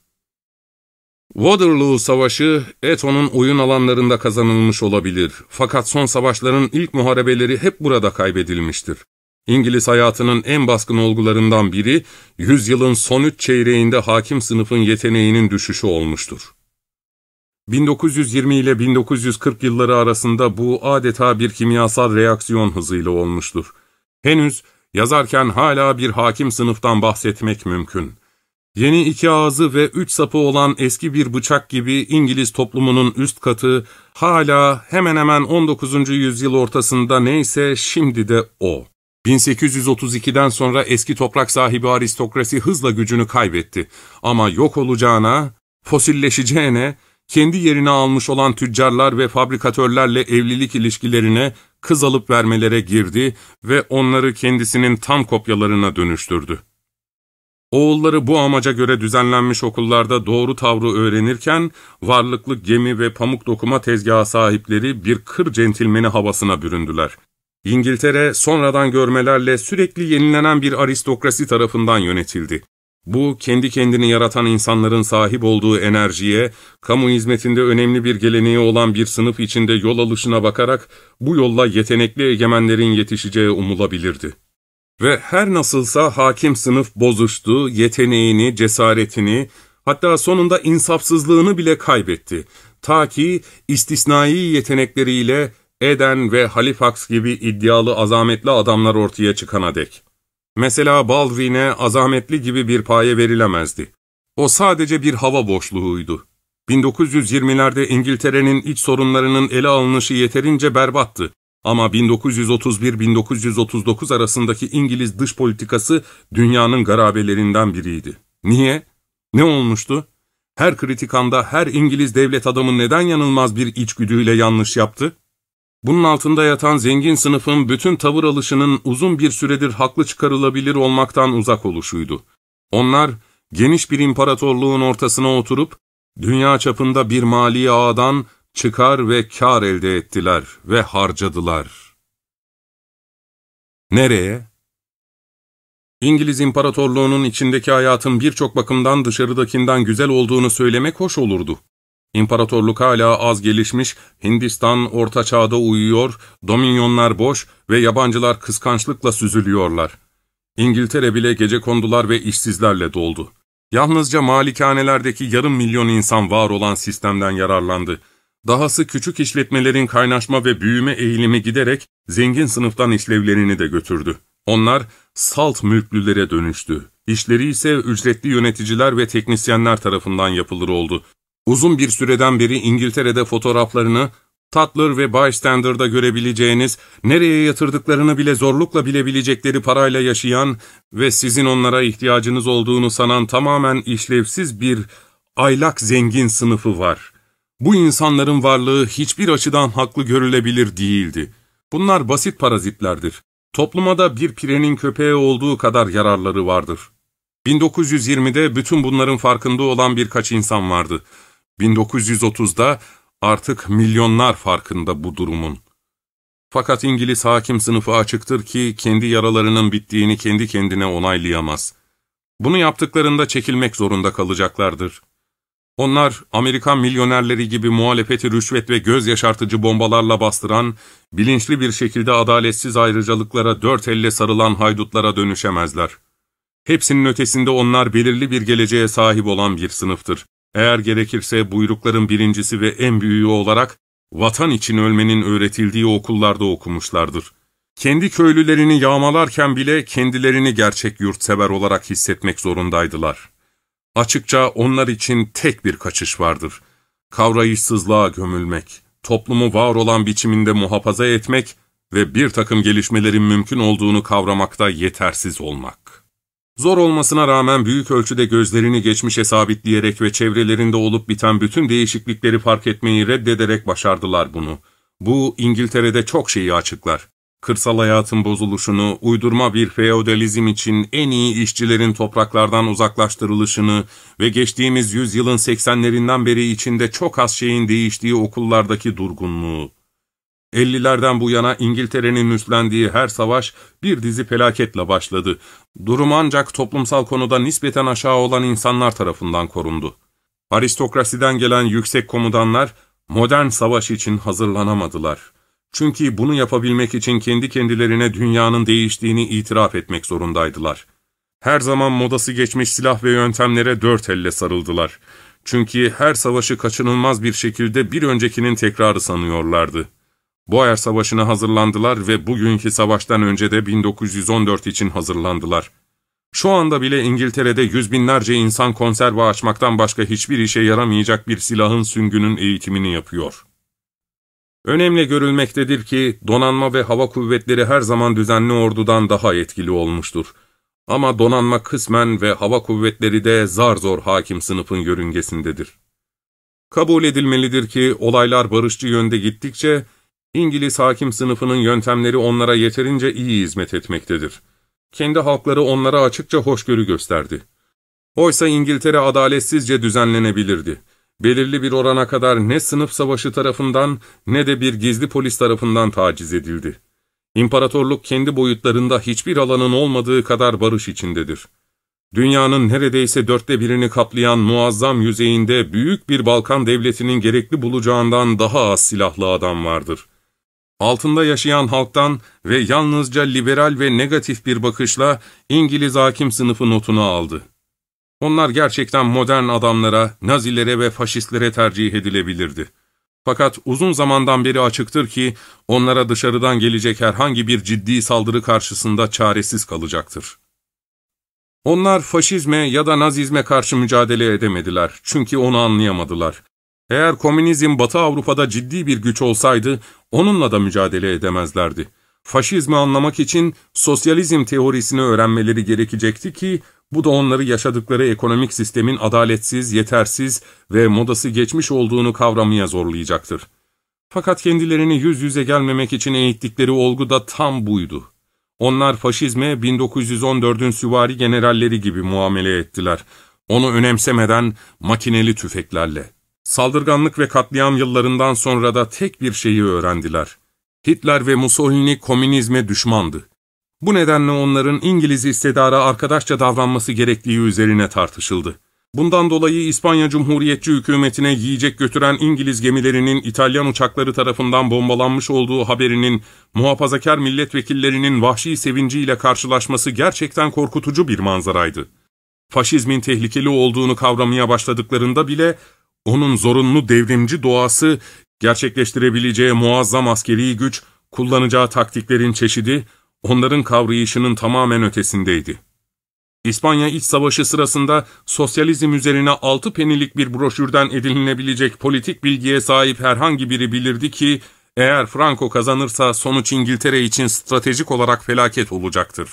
Waterloo Savaşı, Eton'un oyun alanlarında kazanılmış olabilir. Fakat son savaşların ilk muharebeleri hep burada kaybedilmiştir. İngiliz hayatının en baskın olgularından biri, yüzyılın son üç çeyreğinde hakim sınıfın yeteneğinin düşüşü olmuştur. bin dokuz yüz yirmi ile bin dokuz yüz kırk yılları arasında bu adeta bir kimyasal reaksiyon hızıyla olmuştur. Henüz yazarken hala bir hakim sınıftan bahsetmek mümkün. Yeni iki ağzı ve üç sapı olan eski bir bıçak gibi İngiliz toplumunun üst katı hala hemen hemen on dokuzuncu yüzyıl ortasında neyse şimdi de o. bin sekiz yüz otuz ikiden sonra eski toprak sahibi aristokrasi hızla gücünü kaybetti. Ama yok olacağına, fosilleşeceğine, kendi yerini almış olan tüccarlar ve fabrikatörlerle evlilik ilişkilerine kız alıp vermelere girdi ve onları kendisinin tam kopyalarına dönüştürdü. Oğulları bu amaca göre düzenlenmiş okullarda doğru tavrı öğrenirken, varlıklı gemi ve pamuk dokuma tezgahı sahipleri bir kır centilmeni havasına büründüler. İngiltere, sonradan görmelerle sürekli yenilenen bir aristokrasi tarafından yönetildi. Bu, kendi kendini yaratan insanların sahip olduğu enerjiye, kamu hizmetinde önemli bir geleneği olan bir sınıf içinde yol alışına bakarak, bu yolla yetenekli egemenlerin yetişeceği umulabilirdi. Ve her nasılsa hakim sınıf bozuştu, yeteneğini, cesaretini, hatta sonunda insafsızlığını bile kaybetti. Ta ki istisnai yetenekleriyle Eden ve Halifax gibi iddialı azametli adamlar ortaya çıkana dek. Mesela Baldwin'e azametli gibi bir paye verilemezdi. O sadece bir hava boşluğuydu. bin dokuz yüz yirmilerde İngiltere'nin iç sorunlarının ele alınışı yeterince berbattı. Ama bin dokuz yüz otuz bir bin dokuz yüz otuz dokuz arasındaki İngiliz dış politikası dünyanın garabelerinden biriydi. Niye? Ne olmuştu? Her kritik anda her İngiliz devlet adamı neden yanılmaz bir içgüdüyle yanlış yaptı? Bunun altında yatan zengin sınıfın bütün tavır alışının uzun bir süredir haklı çıkarılabilir olmaktan uzak oluşuydu. Onlar, geniş bir imparatorluğun ortasına oturup, dünya çapında bir mali ağdan çıkar ve kâr elde ettiler ve harcadılar. Nereye? İngiliz İmparatorluğu'nun içindeki hayatın birçok bakımdan dışarıdakinden güzel olduğunu söylemek hoş olurdu. İmparatorluk hala az gelişmiş, Hindistan orta çağda uyuyor, dominyonlar boş ve yabancılar kıskançlıkla süzülüyorlar. İngiltere bile gecekondular ve işsizlerle doldu. Yalnızca malikanelerdeki yarım milyon insan var olan sistemden yararlandı. Dahası küçük işletmelerin kaynaşma ve büyüme eğilimi giderek zengin sınıftan işlevlerini de götürdü. Onlar salt mülklülere dönüştü. İşleri ise ücretli yöneticiler ve teknisyenler tarafından yapılır oldu. Uzun bir süreden beri İngiltere'de fotoğraflarını Tatler ve Bystander'da görebileceğiniz, nereye yatırdıklarını bile zorlukla bilebilecekleri parayla yaşayan ve sizin onlara ihtiyacınız olduğunu sanan tamamen işlevsiz bir aylak zengin sınıfı var. Bu insanların varlığı hiçbir açıdan haklı görülebilir değildi. Bunlar basit parazitlerdir. Topluma da bir pirenin köpeği olduğu kadar yararları vardır. bin dokuz yüz yirmide bütün bunların farkında olan birkaç insan vardı. bin dokuz yüz otuzda artık milyonlar farkında bu durumun. Fakat İngiliz hakim sınıfı açıktır ki kendi yaralarının bittiğini kendi kendine onaylayamaz. Bunu yaptıklarında çekilmek zorunda kalacaklardır. Onlar, Amerikan milyonerleri gibi muhalefeti rüşvet ve göz yaşartıcı bombalarla bastıran, bilinçli bir şekilde adaletsiz ayrıcalıklara dört elle sarılan haydutlara dönüşemezler. Hepsinin ötesinde onlar belirli bir geleceğe sahip olan bir sınıftır. Eğer gerekirse buyrukların birincisi ve en büyüğü olarak, vatan için ölmenin öğretildiği okullarda okumuşlardır. Kendi köylülerini yağmalarken bile kendilerini gerçek yurtsever olarak hissetmek zorundaydılar. Açıkça onlar için tek bir kaçış vardır. Kavrayışsızlığa gömülmek, toplumu var olan biçiminde muhafaza etmek ve bir takım gelişmelerin mümkün olduğunu kavramakta yetersiz olmak. Zor olmasına rağmen büyük ölçüde gözlerini geçmişe sabitleyerek ve çevrelerinde olup biten bütün değişiklikleri fark etmeyi reddederek başardılar bunu. Bu, İngiltere'de çok şeyi açıklar. Kırsal hayatın bozuluşunu, uydurma bir feodalizm için en iyi işçilerin topraklardan uzaklaştırılışını ve geçtiğimiz yüzyılın seksenlerinden beri içinde çok az şeyin değiştiği okullardaki durgunluğu. ellilerden bu yana İngiltere'nin üstlendiği her savaş bir dizi felaketle başladı. Durum ancak toplumsal konuda nispeten aşağı olan insanlar tarafından korundu. Aristokrasiden gelen yüksek komutanlar modern savaş için hazırlanamadılar. Çünkü bunu yapabilmek için kendi kendilerine dünyanın değiştiğini itiraf etmek zorundaydılar. Her zaman modası geçmiş silah ve yöntemlere dört elle sarıldılar. Çünkü her savaşı kaçınılmaz bir şekilde bir öncekinin tekrarı sanıyorlardı. Boer Savaşı'na hazırlandılar ve bugünkü savaştan önce de bin dokuz yüz on dört için hazırlandılar. Şu anda bile İngiltere'de yüz binlerce insan konserve açmaktan başka hiçbir işe yaramayacak bir silahın süngünün eğitimini yapıyor. Önemli görülmektedir ki donanma ve hava kuvvetleri her zaman düzenli ordudan daha etkili olmuştur. Ama donanma kısmen ve hava kuvvetleri de zar zor hakim sınıfın yörüngesindedir. Kabul edilmelidir ki olaylar barışçı yönde gittikçe İngiliz hakim sınıfının yöntemleri onlara yeterince iyi hizmet etmektedir. Kendi halkları onlara açıkça hoşgörü gösterdi. Oysa İngiltere adaletsizce düzenlenebilirdi. Belirli bir orana kadar ne sınıf savaşı tarafından ne de bir gizli polis tarafından taciz edildi. İmparatorluk kendi boyutlarında hiçbir alanın olmadığı kadar barış içindedir. Dünyanın neredeyse dörtte birini kaplayan muazzam yüzeyinde büyük bir Balkan devletinin gerekli bulacağından daha az silahlı adam vardır. Altında yaşayan halktan ve yalnızca liberal ve negatif bir bakışla İngiliz hakim sınıfı notunu aldı. Onlar gerçekten modern adamlara, Nazilere ve faşistlere tercih edilebilirdi. Fakat uzun zamandan beri açıktır ki onlara dışarıdan gelecek herhangi bir ciddi saldırı karşısında çaresiz kalacaktır. Onlar faşizme ya da nazizme karşı mücadele edemediler çünkü onu anlayamadılar. Eğer komünizm Batı Avrupa'da ciddi bir güç olsaydı onunla da mücadele edemezlerdi. Faşizmi anlamak için sosyalizm teorisini öğrenmeleri gerekecekti ki bu da onları yaşadıkları ekonomik sistemin adaletsiz, yetersiz ve modası geçmiş olduğunu kavramaya zorlayacaktır. Fakat kendilerini yüz yüze gelmemek için eğittikleri olgu da tam buydu. Onlar faşizme bin dokuz yüz on dördün süvari generalleri gibi muamele ettiler. Onu önemsemeden makineli tüfeklerle. Saldırganlık ve katliam yıllarından sonra da tek bir şeyi öğrendiler. Hitler ve Mussolini komünizme düşmandı. Bu nedenle onların İngiliz istidara arkadaşça davranması gerektiği üzerine tartışıldı. Bundan dolayı İspanya Cumhuriyetçi hükümetine yiyecek götüren İngiliz gemilerinin İtalyan uçakları tarafından bombalanmış olduğu haberinin muhafazakar milletvekillerinin vahşi sevinciyle karşılaşması gerçekten korkutucu bir manzaraydı. Faşizmin tehlikeli olduğunu kavramaya başladıklarında bile onun zorunlu devrimci doğası, gerçekleştirebileceği muazzam askeri güç, kullanacağı taktiklerin çeşidi, onların kavrayışının tamamen ötesindeydi. İspanya İç Savaşı sırasında sosyalizm üzerine altı penilik bir broşürden edinilebilecek politik bilgiye sahip herhangi biri bilirdi ki, eğer Franco kazanırsa sonuç İngiltere için stratejik olarak felaket olacaktır.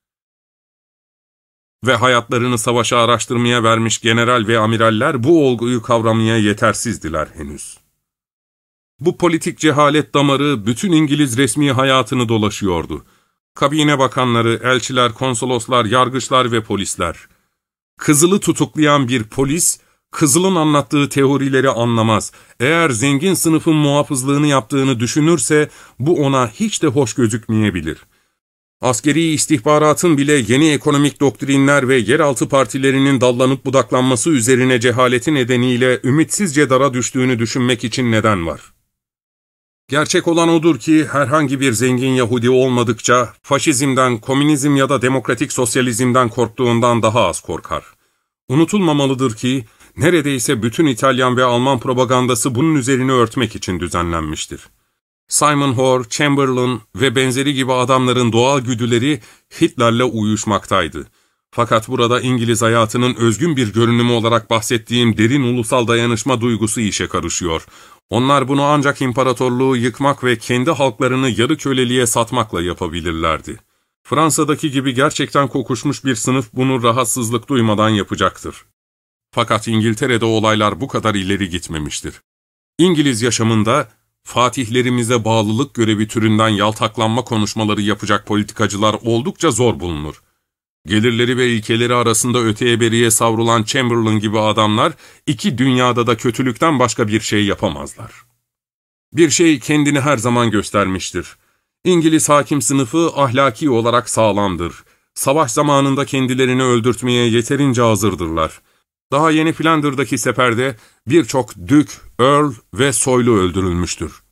Ve hayatlarını savaşa araştırmaya vermiş general ve amiraller bu olguyu kavramaya yetersizdiler henüz. Bu politik cehalet damarı bütün İngiliz resmi hayatını dolaşıyordu. Kabine bakanları, elçiler, konsoloslar, yargıçlar ve polisler. Kızıl'ı tutuklayan bir polis, Kızıl'ın anlattığı teorileri anlamaz. Eğer zengin sınıfın muhafızlığını yaptığını düşünürse bu ona hiç de hoş gözükmeyebilir. Askeri istihbaratın bile yeni ekonomik doktrinler ve yeraltı partilerinin dallanıp budaklanması üzerine cehaleti nedeniyle ümitsizce dara düştüğünü düşünmek için neden var? Gerçek olan odur ki herhangi bir zengin Yahudi olmadıkça faşizmden, komünizm ya da demokratik sosyalizmden korktuğundan daha az korkar. Unutulmamalıdır ki neredeyse bütün İtalyan ve Alman propagandası bunun üzerine örtmek için düzenlenmiştir. Simon Hoare, Chamberlain ve benzeri gibi adamların doğal güdüleri Hitler'le uyuşmaktaydı. Fakat burada İngiliz hayatının özgün bir görünümü olarak bahsettiğim derin ulusal dayanışma duygusu işe karışıyor. Onlar bunu ancak imparatorluğu yıkmak ve kendi halklarını yarı köleliğe satmakla yapabilirlerdi. Fransa'daki gibi gerçekten kokuşmuş bir sınıf bunu rahatsızlık duymadan yapacaktır. Fakat İngiltere'de olaylar bu kadar ileri gitmemiştir. İngiliz yaşamında fatihlerimize bağlılık görevi türünden yaltaklanma konuşmaları yapacak politikacılar oldukça zor bulunur. Gelirleri ve ilkeleri arasında öteye beriye savrulan Chamberlain gibi adamlar iki dünyada da kötülükten başka bir şey yapamazlar. Bir şey kendini her zaman göstermiştir. İngiliz hakim sınıfı ahlaki olarak sağlamdır. Savaş zamanında kendilerini öldürtmeye yeterince hazırdırlar. Daha yeni Flandır'daki seferde birçok dük, earl ve soylu öldürülmüştür.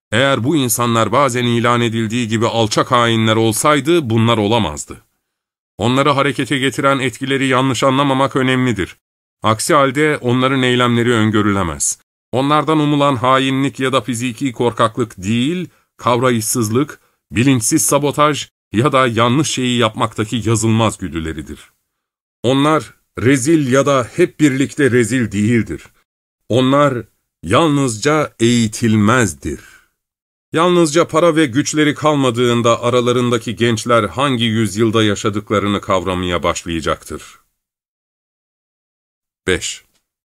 Eğer bu insanlar bazen ilan edildiği gibi alçak hainler olsaydı bunlar olamazdı. Onları harekete getiren etkileri yanlış anlamamak önemlidir. Aksi halde onların eylemleri öngörülemez. Onlardan umulan hainlik ya da fiziki korkaklık değil, kavrayışsızlık, bilinçsiz sabotaj ya da yanlış şeyi yapmaktaki yazılmaz güdüleridir. Onlar rezil ya da hep birlikte rezil değildir. Onlar yalnızca eğitilmezdir. Yalnızca para ve güçleri kalmadığında aralarındaki gençler hangi yüzyılda yaşadıklarını kavramaya başlayacaktır. beş.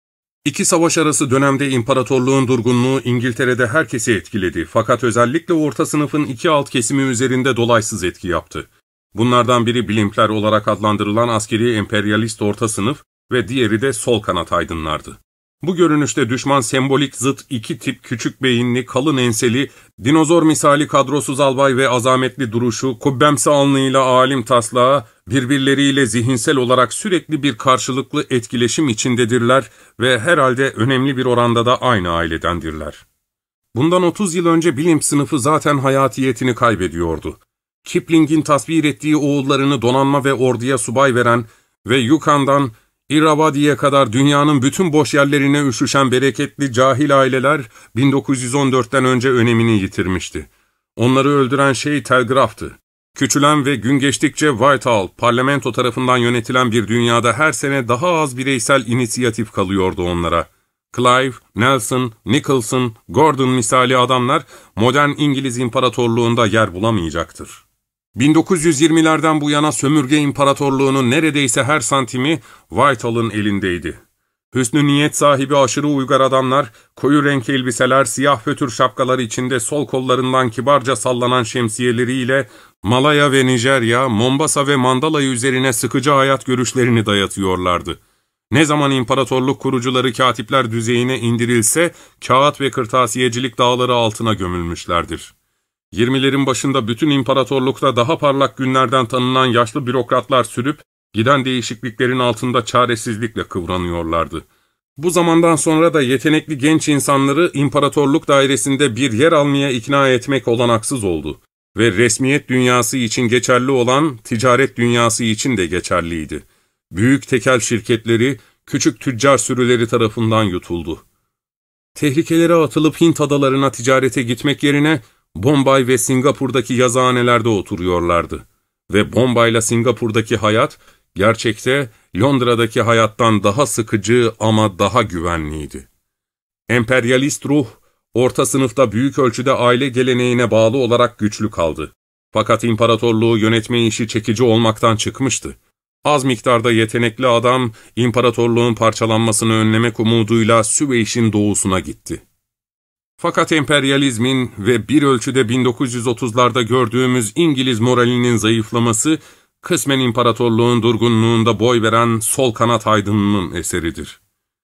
İki savaş arası dönemde imparatorluğun durgunluğu İngiltere'de herkesi etkiledi fakat özellikle orta sınıfın iki alt kesimi üzerinde dolaysız etki yaptı. Bunlardan biri Blimpler olarak adlandırılan askeri emperyalist orta sınıf ve diğeri de sol kanat aydınlardı. Bu görünüşte düşman sembolik zıt iki tip küçük beyinli, kalın enseli, dinozor misali kadrosuz albay ve azametli duruşu, kubbemsi alnıyla alim taslağı, birbirleriyle zihinsel olarak sürekli bir karşılıklı etkileşim içindedirler ve herhalde önemli bir oranda da aynı ailedendirler. Bundan otuz yıl önce bilim sınıfı zaten hayatiyetini kaybediyordu. Kipling'in tasvir ettiği oğullarını donanma ve orduya subay veren ve Yukon'dan İrrawaddy'ye kadar dünyanın bütün boş yerlerine üşüşen bereketli cahil aileler bin dokuz yüz on dörtten önce önemini yitirmişti. Onları öldüren şey telgraftı. Küçülen ve gün geçtikçe Whitehall, parlamento tarafından yönetilen bir dünyada her sene daha az bireysel inisiyatif kalıyordu onlara. Clive, Nelson, Nicholson, Gordon misali adamlar modern İngiliz İmparatorluğunda yer bulamayacaktır. bin dokuz yüz yirmilerden bu yana sömürge imparatorluğunun neredeyse her santimi Whitehall'ın elindeydi. Hüsnü niyet sahibi aşırı uygar adamlar, koyu renk elbiseler, siyah fötür şapkalar içinde sol kollarından kibarca sallanan şemsiyeleriyle Malaya ve Nijerya, Mombasa ve Mandalay üzerine sıkıcı hayat görüşlerini dayatıyorlardı. Ne zaman imparatorluk kurucuları katipler düzeyine indirilse, kağıt ve kırtasiyecilik dağları altına gömülmüşlerdir. Yirmilerin başında bütün imparatorlukta daha parlak günlerden tanınan yaşlı bürokratlar sürüp, giden değişikliklerin altında çaresizlikle kıvranıyorlardı. Bu zamandan sonra da yetenekli genç insanları imparatorluk dairesinde bir yer almaya ikna etmek olanaksız oldu ve resmiyet dünyası için geçerli olan ticaret dünyası için de geçerliydi. Büyük tekel şirketleri, küçük tüccar sürüleri tarafından yutuldu. Tehlikelere atılıp Hint adalarına ticarete gitmek yerine Bombay ve Singapur'daki yazıhanelerde oturuyorlardı. Ve Bombay'la Singapur'daki hayat, gerçekte Londra'daki hayattan daha sıkıcı ama daha güvenliydi. Emperyalist ruh, orta sınıfta büyük ölçüde aile geleneğine bağlı olarak güçlü kaldı. Fakat imparatorluğu yönetme işi çekici olmaktan çıkmıştı. Az miktarda yetenekli adam, imparatorluğun parçalanmasını önlemek umuduyla Süveyş'in doğusuna gitti. Fakat emperyalizmin ve bir ölçüde bin dokuz yüz otuzlarda gördüğümüz İngiliz moralinin zayıflaması, kısmen imparatorluğun durgunluğunda boy veren sol kanat aydınının eseridir.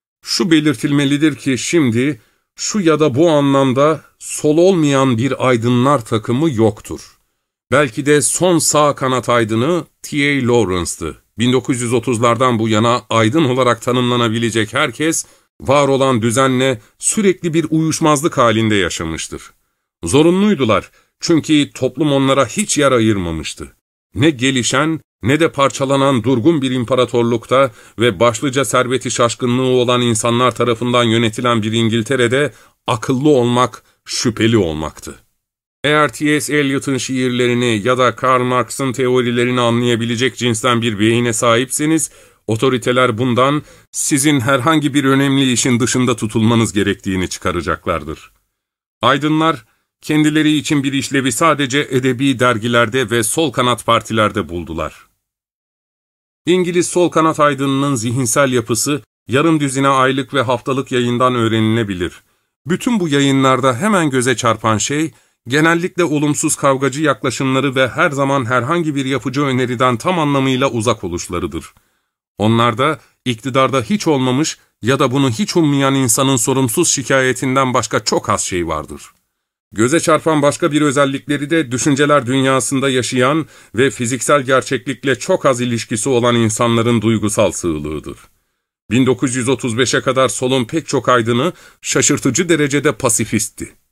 Şu belirtilmelidir ki şimdi, şu ya da bu anlamda sol olmayan bir aydınlar takımı yoktur. Belki de son sağ kanat aydını T A Lawrence'tı. bin dokuz yüz otuzlardan bu yana aydın olarak tanımlanabilecek herkes, var olan düzenle sürekli bir uyuşmazlık halinde yaşamıştır. Zorunluydular çünkü toplum onlara hiç yer ayırmamıştı. Ne gelişen ne de parçalanan durgun bir imparatorlukta ve başlıca serveti şaşkınlığı olan insanlar tarafından yönetilen bir İngiltere'de akıllı olmak şüpheli olmaktı. Eğer T S Eliot'un şiirlerini ya da Karl Marx'ın teorilerini anlayabilecek cinsten bir beyine sahipseniz, otoriteler bundan sizin herhangi bir önemli işin dışında tutulmanız gerektiğini çıkaracaklardır. Aydınlar, kendileri için bir işlevi sadece edebi dergilerde ve sol kanat partilerde buldular. İngiliz sol kanat aydınının zihinsel yapısı, yarım düzine aylık ve haftalık yayından öğrenilebilir. Bütün bu yayınlarda hemen göze çarpan şey, genellikle olumsuz kavgacı yaklaşımları ve her zaman herhangi bir yapıcı öneriden tam anlamıyla uzak oluşlarıdır. Onlarda, iktidarda hiç olmamış ya da bunu hiç ummayan insanın sorumsuz şikayetinden başka çok az şey vardır. Göze çarpan başka bir özellikleri de düşünceler dünyasında yaşayan ve fiziksel gerçeklikle çok az ilişkisi olan insanların duygusal sığlığıdır. bin dokuz yüz otuz beşe kadar solun pek çok aydını şaşırtıcı derecede pasifistti.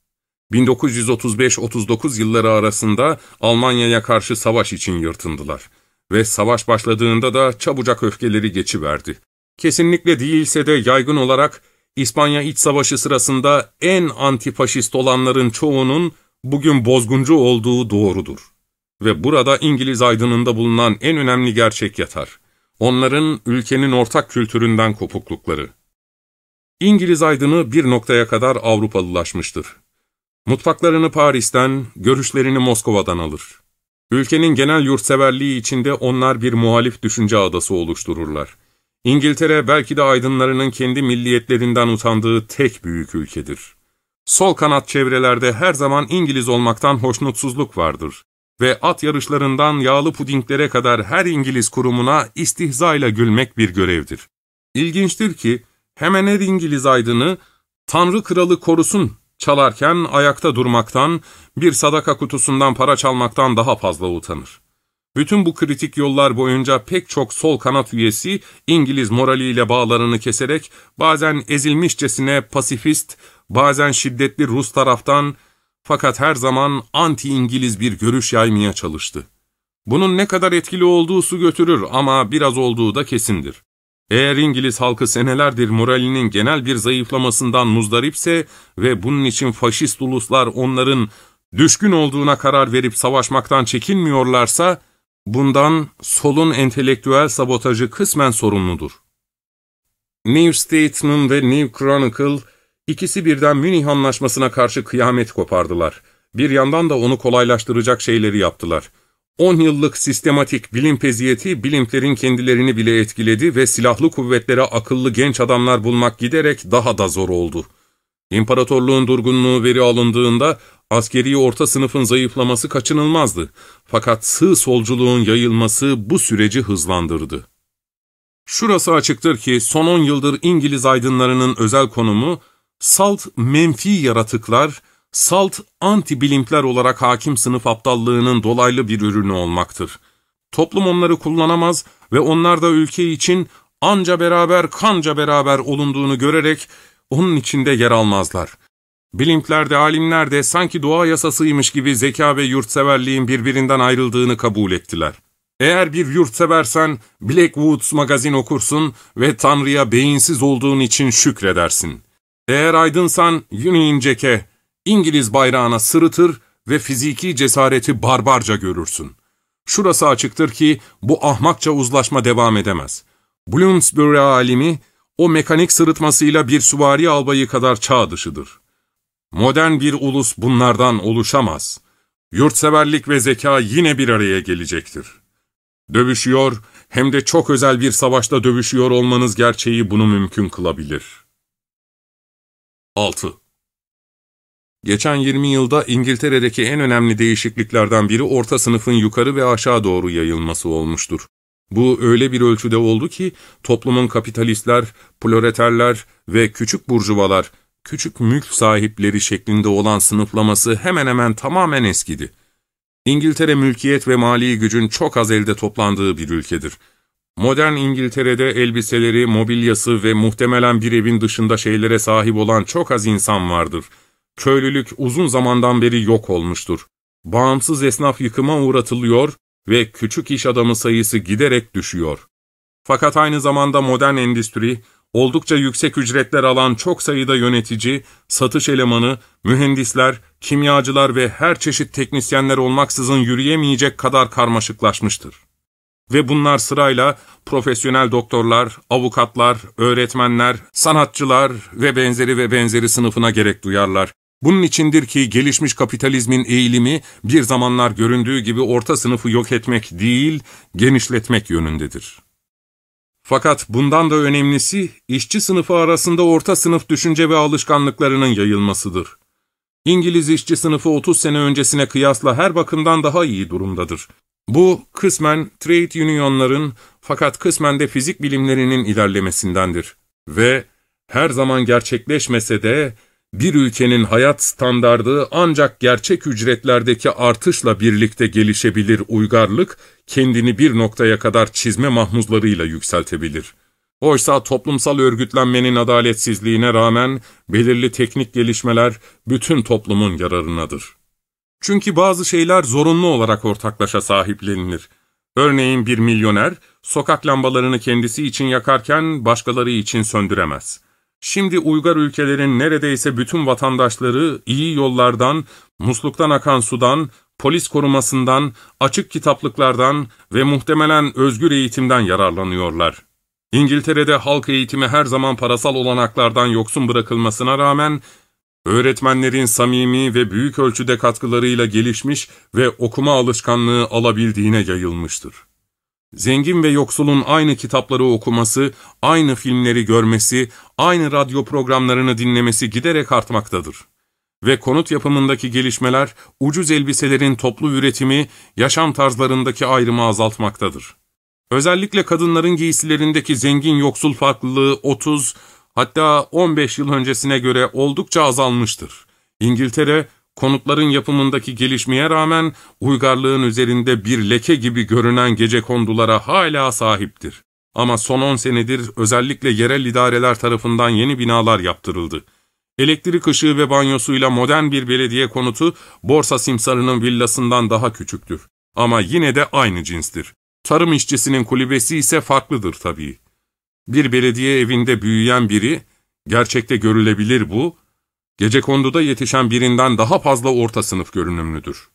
bin dokuz yüz otuz beş otuz dokuz yılları arasında Almanya'ya karşı savaş için yırtındılar. Ve savaş başladığında da çabucak öfkeleri geçiverdi. Kesinlikle değilse de yaygın olarak İspanya İç Savaşı sırasında en antifaşist olanların çoğunun bugün bozguncu olduğu doğrudur. Ve burada İngiliz aydınında bulunan en önemli gerçek yatar. Onların ülkenin ortak kültüründen kopuklukları. İngiliz aydını bir noktaya kadar Avrupalılaşmıştır. Mutfaklarını Paris'ten, görüşlerini Moskova'dan alır. Ülkenin genel yurtseverliği içinde onlar bir muhalif düşünce adası oluştururlar. İngiltere belki de aydınlarının kendi milliyetlerinden utandığı tek büyük ülkedir. Sol kanat çevrelerde her zaman İngiliz olmaktan hoşnutsuzluk vardır ve at yarışlarından yağlı pudinglere kadar her İngiliz kurumuna istihzayla gülmek bir görevdir. İlginçtir ki hemen her İngiliz aydını "Tanrı kralı korusun" çalarken ayakta durmaktan, bir sadaka kutusundan para çalmaktan daha fazla utanır. Bütün bu kritik yollar boyunca pek çok sol kanat üyesi İngiliz moraliyle bağlarını keserek bazen ezilmişçesine pasifist, bazen şiddetli Rus taraftan fakat her zaman anti-İngiliz bir görüş yaymaya çalıştı. Bunun ne kadar etkili olduğu su götürür ama biraz olduğu da kesindir. Eğer İngiliz halkı senelerdir moralinin genel bir zayıflamasından muzdaripse ve bunun için faşist uluslar onların düşkün olduğuna karar verip savaşmaktan çekinmiyorlarsa, bundan solun entelektüel sabotajı kısmen sorumludur. New Statesman ve New Chronicle, ikisi birden Münih Anlaşması'na karşı kıyamet kopardılar. Bir yandan da onu kolaylaştıracak şeyleri yaptılar. On yıllık sistematik bilim peziyeti, bilimlerin kendilerini bile etkiledi ve silahlı kuvvetlere akıllı genç adamlar bulmak giderek daha da zor oldu. İmparatorluğun durgunluğu veri alındığında, askeri orta sınıfın zayıflaması kaçınılmazdı. Fakat sığ solculuğun yayılması bu süreci hızlandırdı. Şurası açıktır ki son on yıldır İngiliz aydınlarının özel konumu, salt menfi yaratıklar, salt anti-bilimler olarak hakim sınıf aptallığının dolaylı bir ürünü olmaktır. Toplum onları kullanamaz ve onlar da ülke için anca beraber kanca beraber olunduğunu görerek onun içinde yer almazlar. Bilimler de alimler de sanki doğa yasasıymış gibi zeka ve yurtseverliğin birbirinden ayrıldığını kabul ettiler. Eğer bir yurtseversen Blackwoods magazin okursun ve Tanrı'ya beyinsiz olduğun için şükredersin. Eğer aydınsan Union Jack'e, İngiliz bayrağına sırıtır ve fiziki cesareti barbarca görürsün. Şurası açıktır ki bu ahmakça uzlaşma devam edemez. Bloomsbury alimi o mekanik sırıtmasıyla bir süvari albayı kadar çağ dışıdır. Modern bir ulus bunlardan oluşamaz. Yurtseverlik ve zeka yine bir araya gelecektir. Dövüşüyor, hem de çok özel bir savaşta dövüşüyor olmanız gerçeği bunu mümkün kılabilir. altı. Geçen yirmi yılda İngiltere'deki en önemli değişikliklerden biri orta sınıfın yukarı ve aşağı doğru yayılması olmuştur. Bu öyle bir ölçüde oldu ki toplumun kapitalistler, proleterler ve küçük burjuvalar, küçük mülk sahipleri şeklinde olan sınıflaması hemen hemen tamamen eskidi. İngiltere mülkiyet ve mali gücün çok az elde toplandığı bir ülkedir. Modern İngiltere'de elbiseleri, mobilyası ve muhtemelen bir evin dışında şeylere sahip olan çok az insan vardır. Köylülük uzun zamandan beri yok olmuştur. Bağımsız esnaf yıkıma uğratılıyor ve küçük iş adamı sayısı giderek düşüyor. Fakat aynı zamanda modern endüstri, oldukça yüksek ücretler alan çok sayıda yönetici, satış elemanı, mühendisler, kimyacılar ve her çeşit teknisyenler olmaksızın yürüyemeyecek kadar karmaşıklaşmıştır. Ve bunlar sırayla profesyonel doktorlar, avukatlar, öğretmenler, sanatçılar ve benzeri ve benzeri sınıfına gerek duyarlar. Bunun içindir ki gelişmiş kapitalizmin eğilimi bir zamanlar göründüğü gibi orta sınıfı yok etmek değil, genişletmek yönündedir. Fakat bundan da önemlisi, işçi sınıfı arasında orta sınıf düşünce ve alışkanlıklarının yayılmasıdır. İngiliz işçi sınıfı otuz sene öncesine kıyasla her bakımdan daha iyi durumdadır. Bu, kısmen trade unionların, fakat kısmen de fizik bilimlerinin ilerlemesindendir. Ve her zaman gerçekleşmese de, bir ülkenin hayat standardı ancak gerçek ücretlerdeki artışla birlikte gelişebilir uygarlık, kendini bir noktaya kadar çizme mahmuzlarıyla yükseltebilir. Oysa toplumsal örgütlenmenin adaletsizliğine rağmen belirli teknik gelişmeler bütün toplumun yararınadır. Çünkü bazı şeyler zorunlu olarak ortaklaşa sahiplenilir. Örneğin bir milyoner, sokak lambalarını kendisi için yakarken başkaları için söndüremez. Şimdi uygar ülkelerin neredeyse bütün vatandaşları iyi yollardan, musluktan akan sudan, polis korumasından, açık kitaplıklardan ve muhtemelen özgür eğitimden yararlanıyorlar. İngiltere'de halk eğitimi her zaman parasal olanaklardan yoksun bırakılmasına rağmen, öğretmenlerin samimi ve büyük ölçüde katkılarıyla gelişmiş ve okuma alışkanlığı alabildiğine yayılmıştır. Zengin ve yoksulun aynı kitapları okuması, aynı filmleri görmesi, aynı radyo programlarını dinlemesi giderek artmaktadır. Ve konut yapımındaki gelişmeler, ucuz elbiselerin toplu üretimi, yaşam tarzlarındaki ayrımı azaltmaktadır. Özellikle kadınların giysilerindeki zengin-yoksul farklılığı otuz, hatta on beş yıl öncesine göre oldukça azalmıştır. İngiltere, konutların yapımındaki gelişmeye rağmen uygarlığın üzerinde bir leke gibi görünen gecekondulara hala sahiptir. Ama son on senedir özellikle yerel idareler tarafından yeni binalar yaptırıldı. Elektrik ışığı ve banyosuyla modern bir belediye konutu, Borsa Simsarı'nın villasından daha küçüktür. Ama yine de aynı cinstir. Tarım işçisinin kulübesi ise farklıdır tabii. Bir belediye evinde büyüyen biri, gerçekte görülebilir bu, gecekonduda yetişen birinden daha fazla orta sınıf görünümlüdür.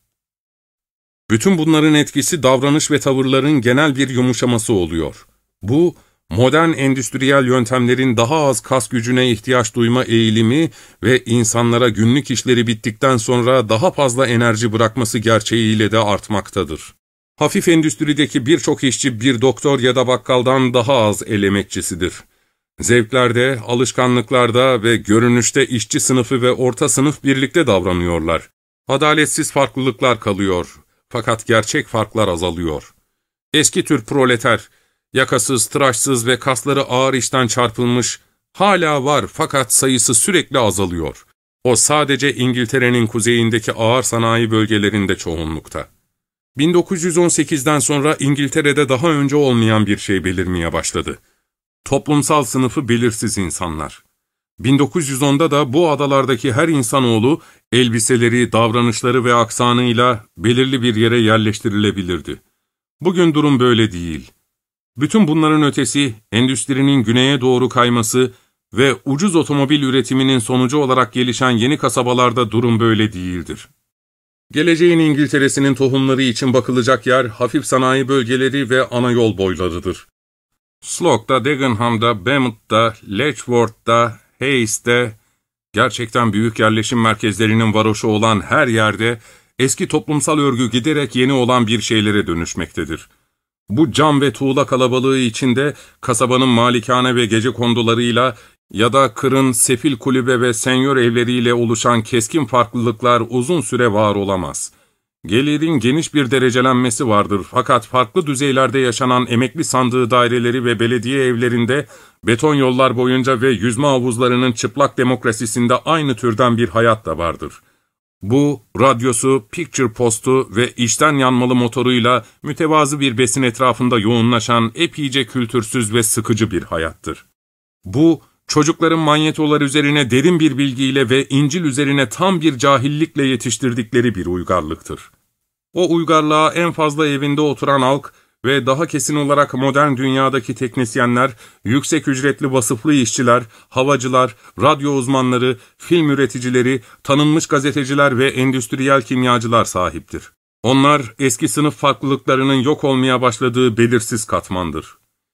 Bütün bunların etkisi davranış ve tavırların genel bir yumuşaması oluyor. Bu, modern endüstriyel yöntemlerin daha az kas gücüne ihtiyaç duyma eğilimi ve insanlara günlük işleri bittikten sonra daha fazla enerji bırakması gerçeğiyle de artmaktadır. Hafif endüstrideki birçok işçi bir doktor ya da bakkaldan daha az el emekçisidir. Zevklerde, alışkanlıklarda ve görünüşte işçi sınıfı ve orta sınıf birlikte davranıyorlar. Adaletsiz farklılıklar kalıyor, fakat gerçek farklar azalıyor. Eski tür proleter, yakasız, tıraşsız ve kasları ağır işten çarpılmış, hala var fakat sayısı sürekli azalıyor. O sadece İngiltere'nin kuzeyindeki ağır sanayi bölgelerinde çoğunlukta. bin dokuz yüz on sekizden sonra İngiltere'de daha önce olmayan bir şey belirmeye başladı. Toplumsal sınıfı belirsiz insanlar. bin dokuz yüz onda da bu adalardaki her insanoğlu, elbiseleri, davranışları ve aksanıyla belirli bir yere yerleştirilebilirdi. Bugün durum böyle değil. Bütün bunların ötesi, endüstrinin güneye doğru kayması ve ucuz otomobil üretiminin sonucu olarak gelişen yeni kasabalarda durum böyle değildir. Geleceğin İngiltere'sinin tohumları için bakılacak yer, hafif sanayi bölgeleri ve ana yol boylarıdır. Sloug'da, Dagenham'da, Bamouth'da, Letchworth'da, Hayes'te, gerçekten büyük yerleşim merkezlerinin varoşu olan her yerde, eski toplumsal örgü giderek yeni olan bir şeylere dönüşmektedir. Bu cam ve tuğla kalabalığı içinde, kasabanın malikane ve gecekondularıyla ya da kırın, sefil kulübe ve senyor evleriyle oluşan keskin farklılıklar uzun süre var olamaz. Gelirin geniş bir derecelenmesi vardır fakat farklı düzeylerde yaşanan emekli sandığı daireleri ve belediye evlerinde, beton yollar boyunca ve yüzme havuzlarının çıplak demokrasisinde aynı türden bir hayat da vardır. Bu, radyosu, picture postu ve içten yanmalı motoruyla mütevazı bir besin etrafında yoğunlaşan epeyce kültürsüz ve sıkıcı bir hayattır. Bu, çocukların manyetolar üzerine derin bir bilgiyle ve İncil üzerine tam bir cahillikle yetiştirdikleri bir uygarlıktır. O uygarlığa en fazla evinde oturan halk ve daha kesin olarak modern dünyadaki teknisyenler, yüksek ücretli vasıflı işçiler, havacılar, radyo uzmanları, film üreticileri, tanınmış gazeteciler ve endüstriyel kimyacılar sahiptir. Onlar, eski sınıf farklılıklarının yok olmaya başladığı belirsiz katmandır.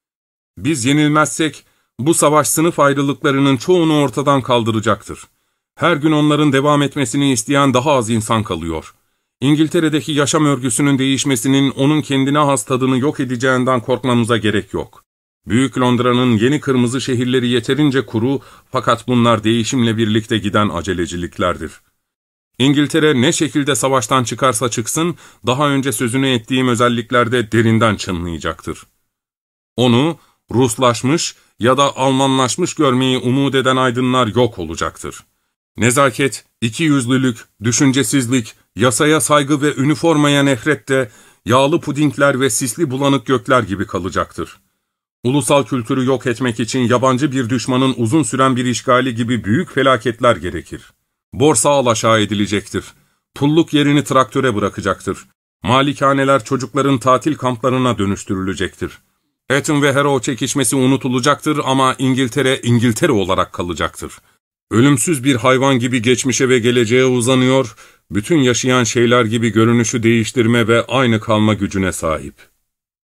Biz yenilmezsek, bu savaş sınıf ayrılıklarının çoğunu ortadan kaldıracaktır. Her gün onların devam etmesini isteyen daha az insan kalıyor. İngiltere'deki yaşam örgüsünün değişmesinin onun kendine has tadını yok edeceğinden korkmamıza gerek yok. Büyük Londra'nın yeni kırmızı şehirleri yeterince kuru fakat bunlar değişimle birlikte giden aceleciliklerdir. İngiltere ne şekilde savaştan çıkarsa çıksın, daha önce sözünü ettiğim özelliklerde derinden çınlayacaktır. Onu Ruslaşmış ya da Almanlaşmış görmeyi umut eden aydınlar yok olacaktır. Nezaket, ikiyüzlülük, düşüncesizlik, yasaya saygı ve üniformaya nefret de yağlı pudingler ve sisli bulanık gökler gibi kalacaktır. Ulusal kültürü yok etmek için yabancı bir düşmanın uzun süren bir işgali gibi büyük felaketler gerekir. Borsa alaşağı edilecektir. Pulluk yerini traktöre bırakacaktır. Malikaneler çocukların tatil kamplarına dönüştürülecektir. Eton ve Harrow çekişmesi unutulacaktır ama İngiltere, İngiltere olarak kalacaktır. Ölümsüz bir hayvan gibi geçmişe ve geleceğe uzanıyor, bütün yaşayan şeyler gibi görünüşü değiştirme ve aynı kalma gücüne sahip.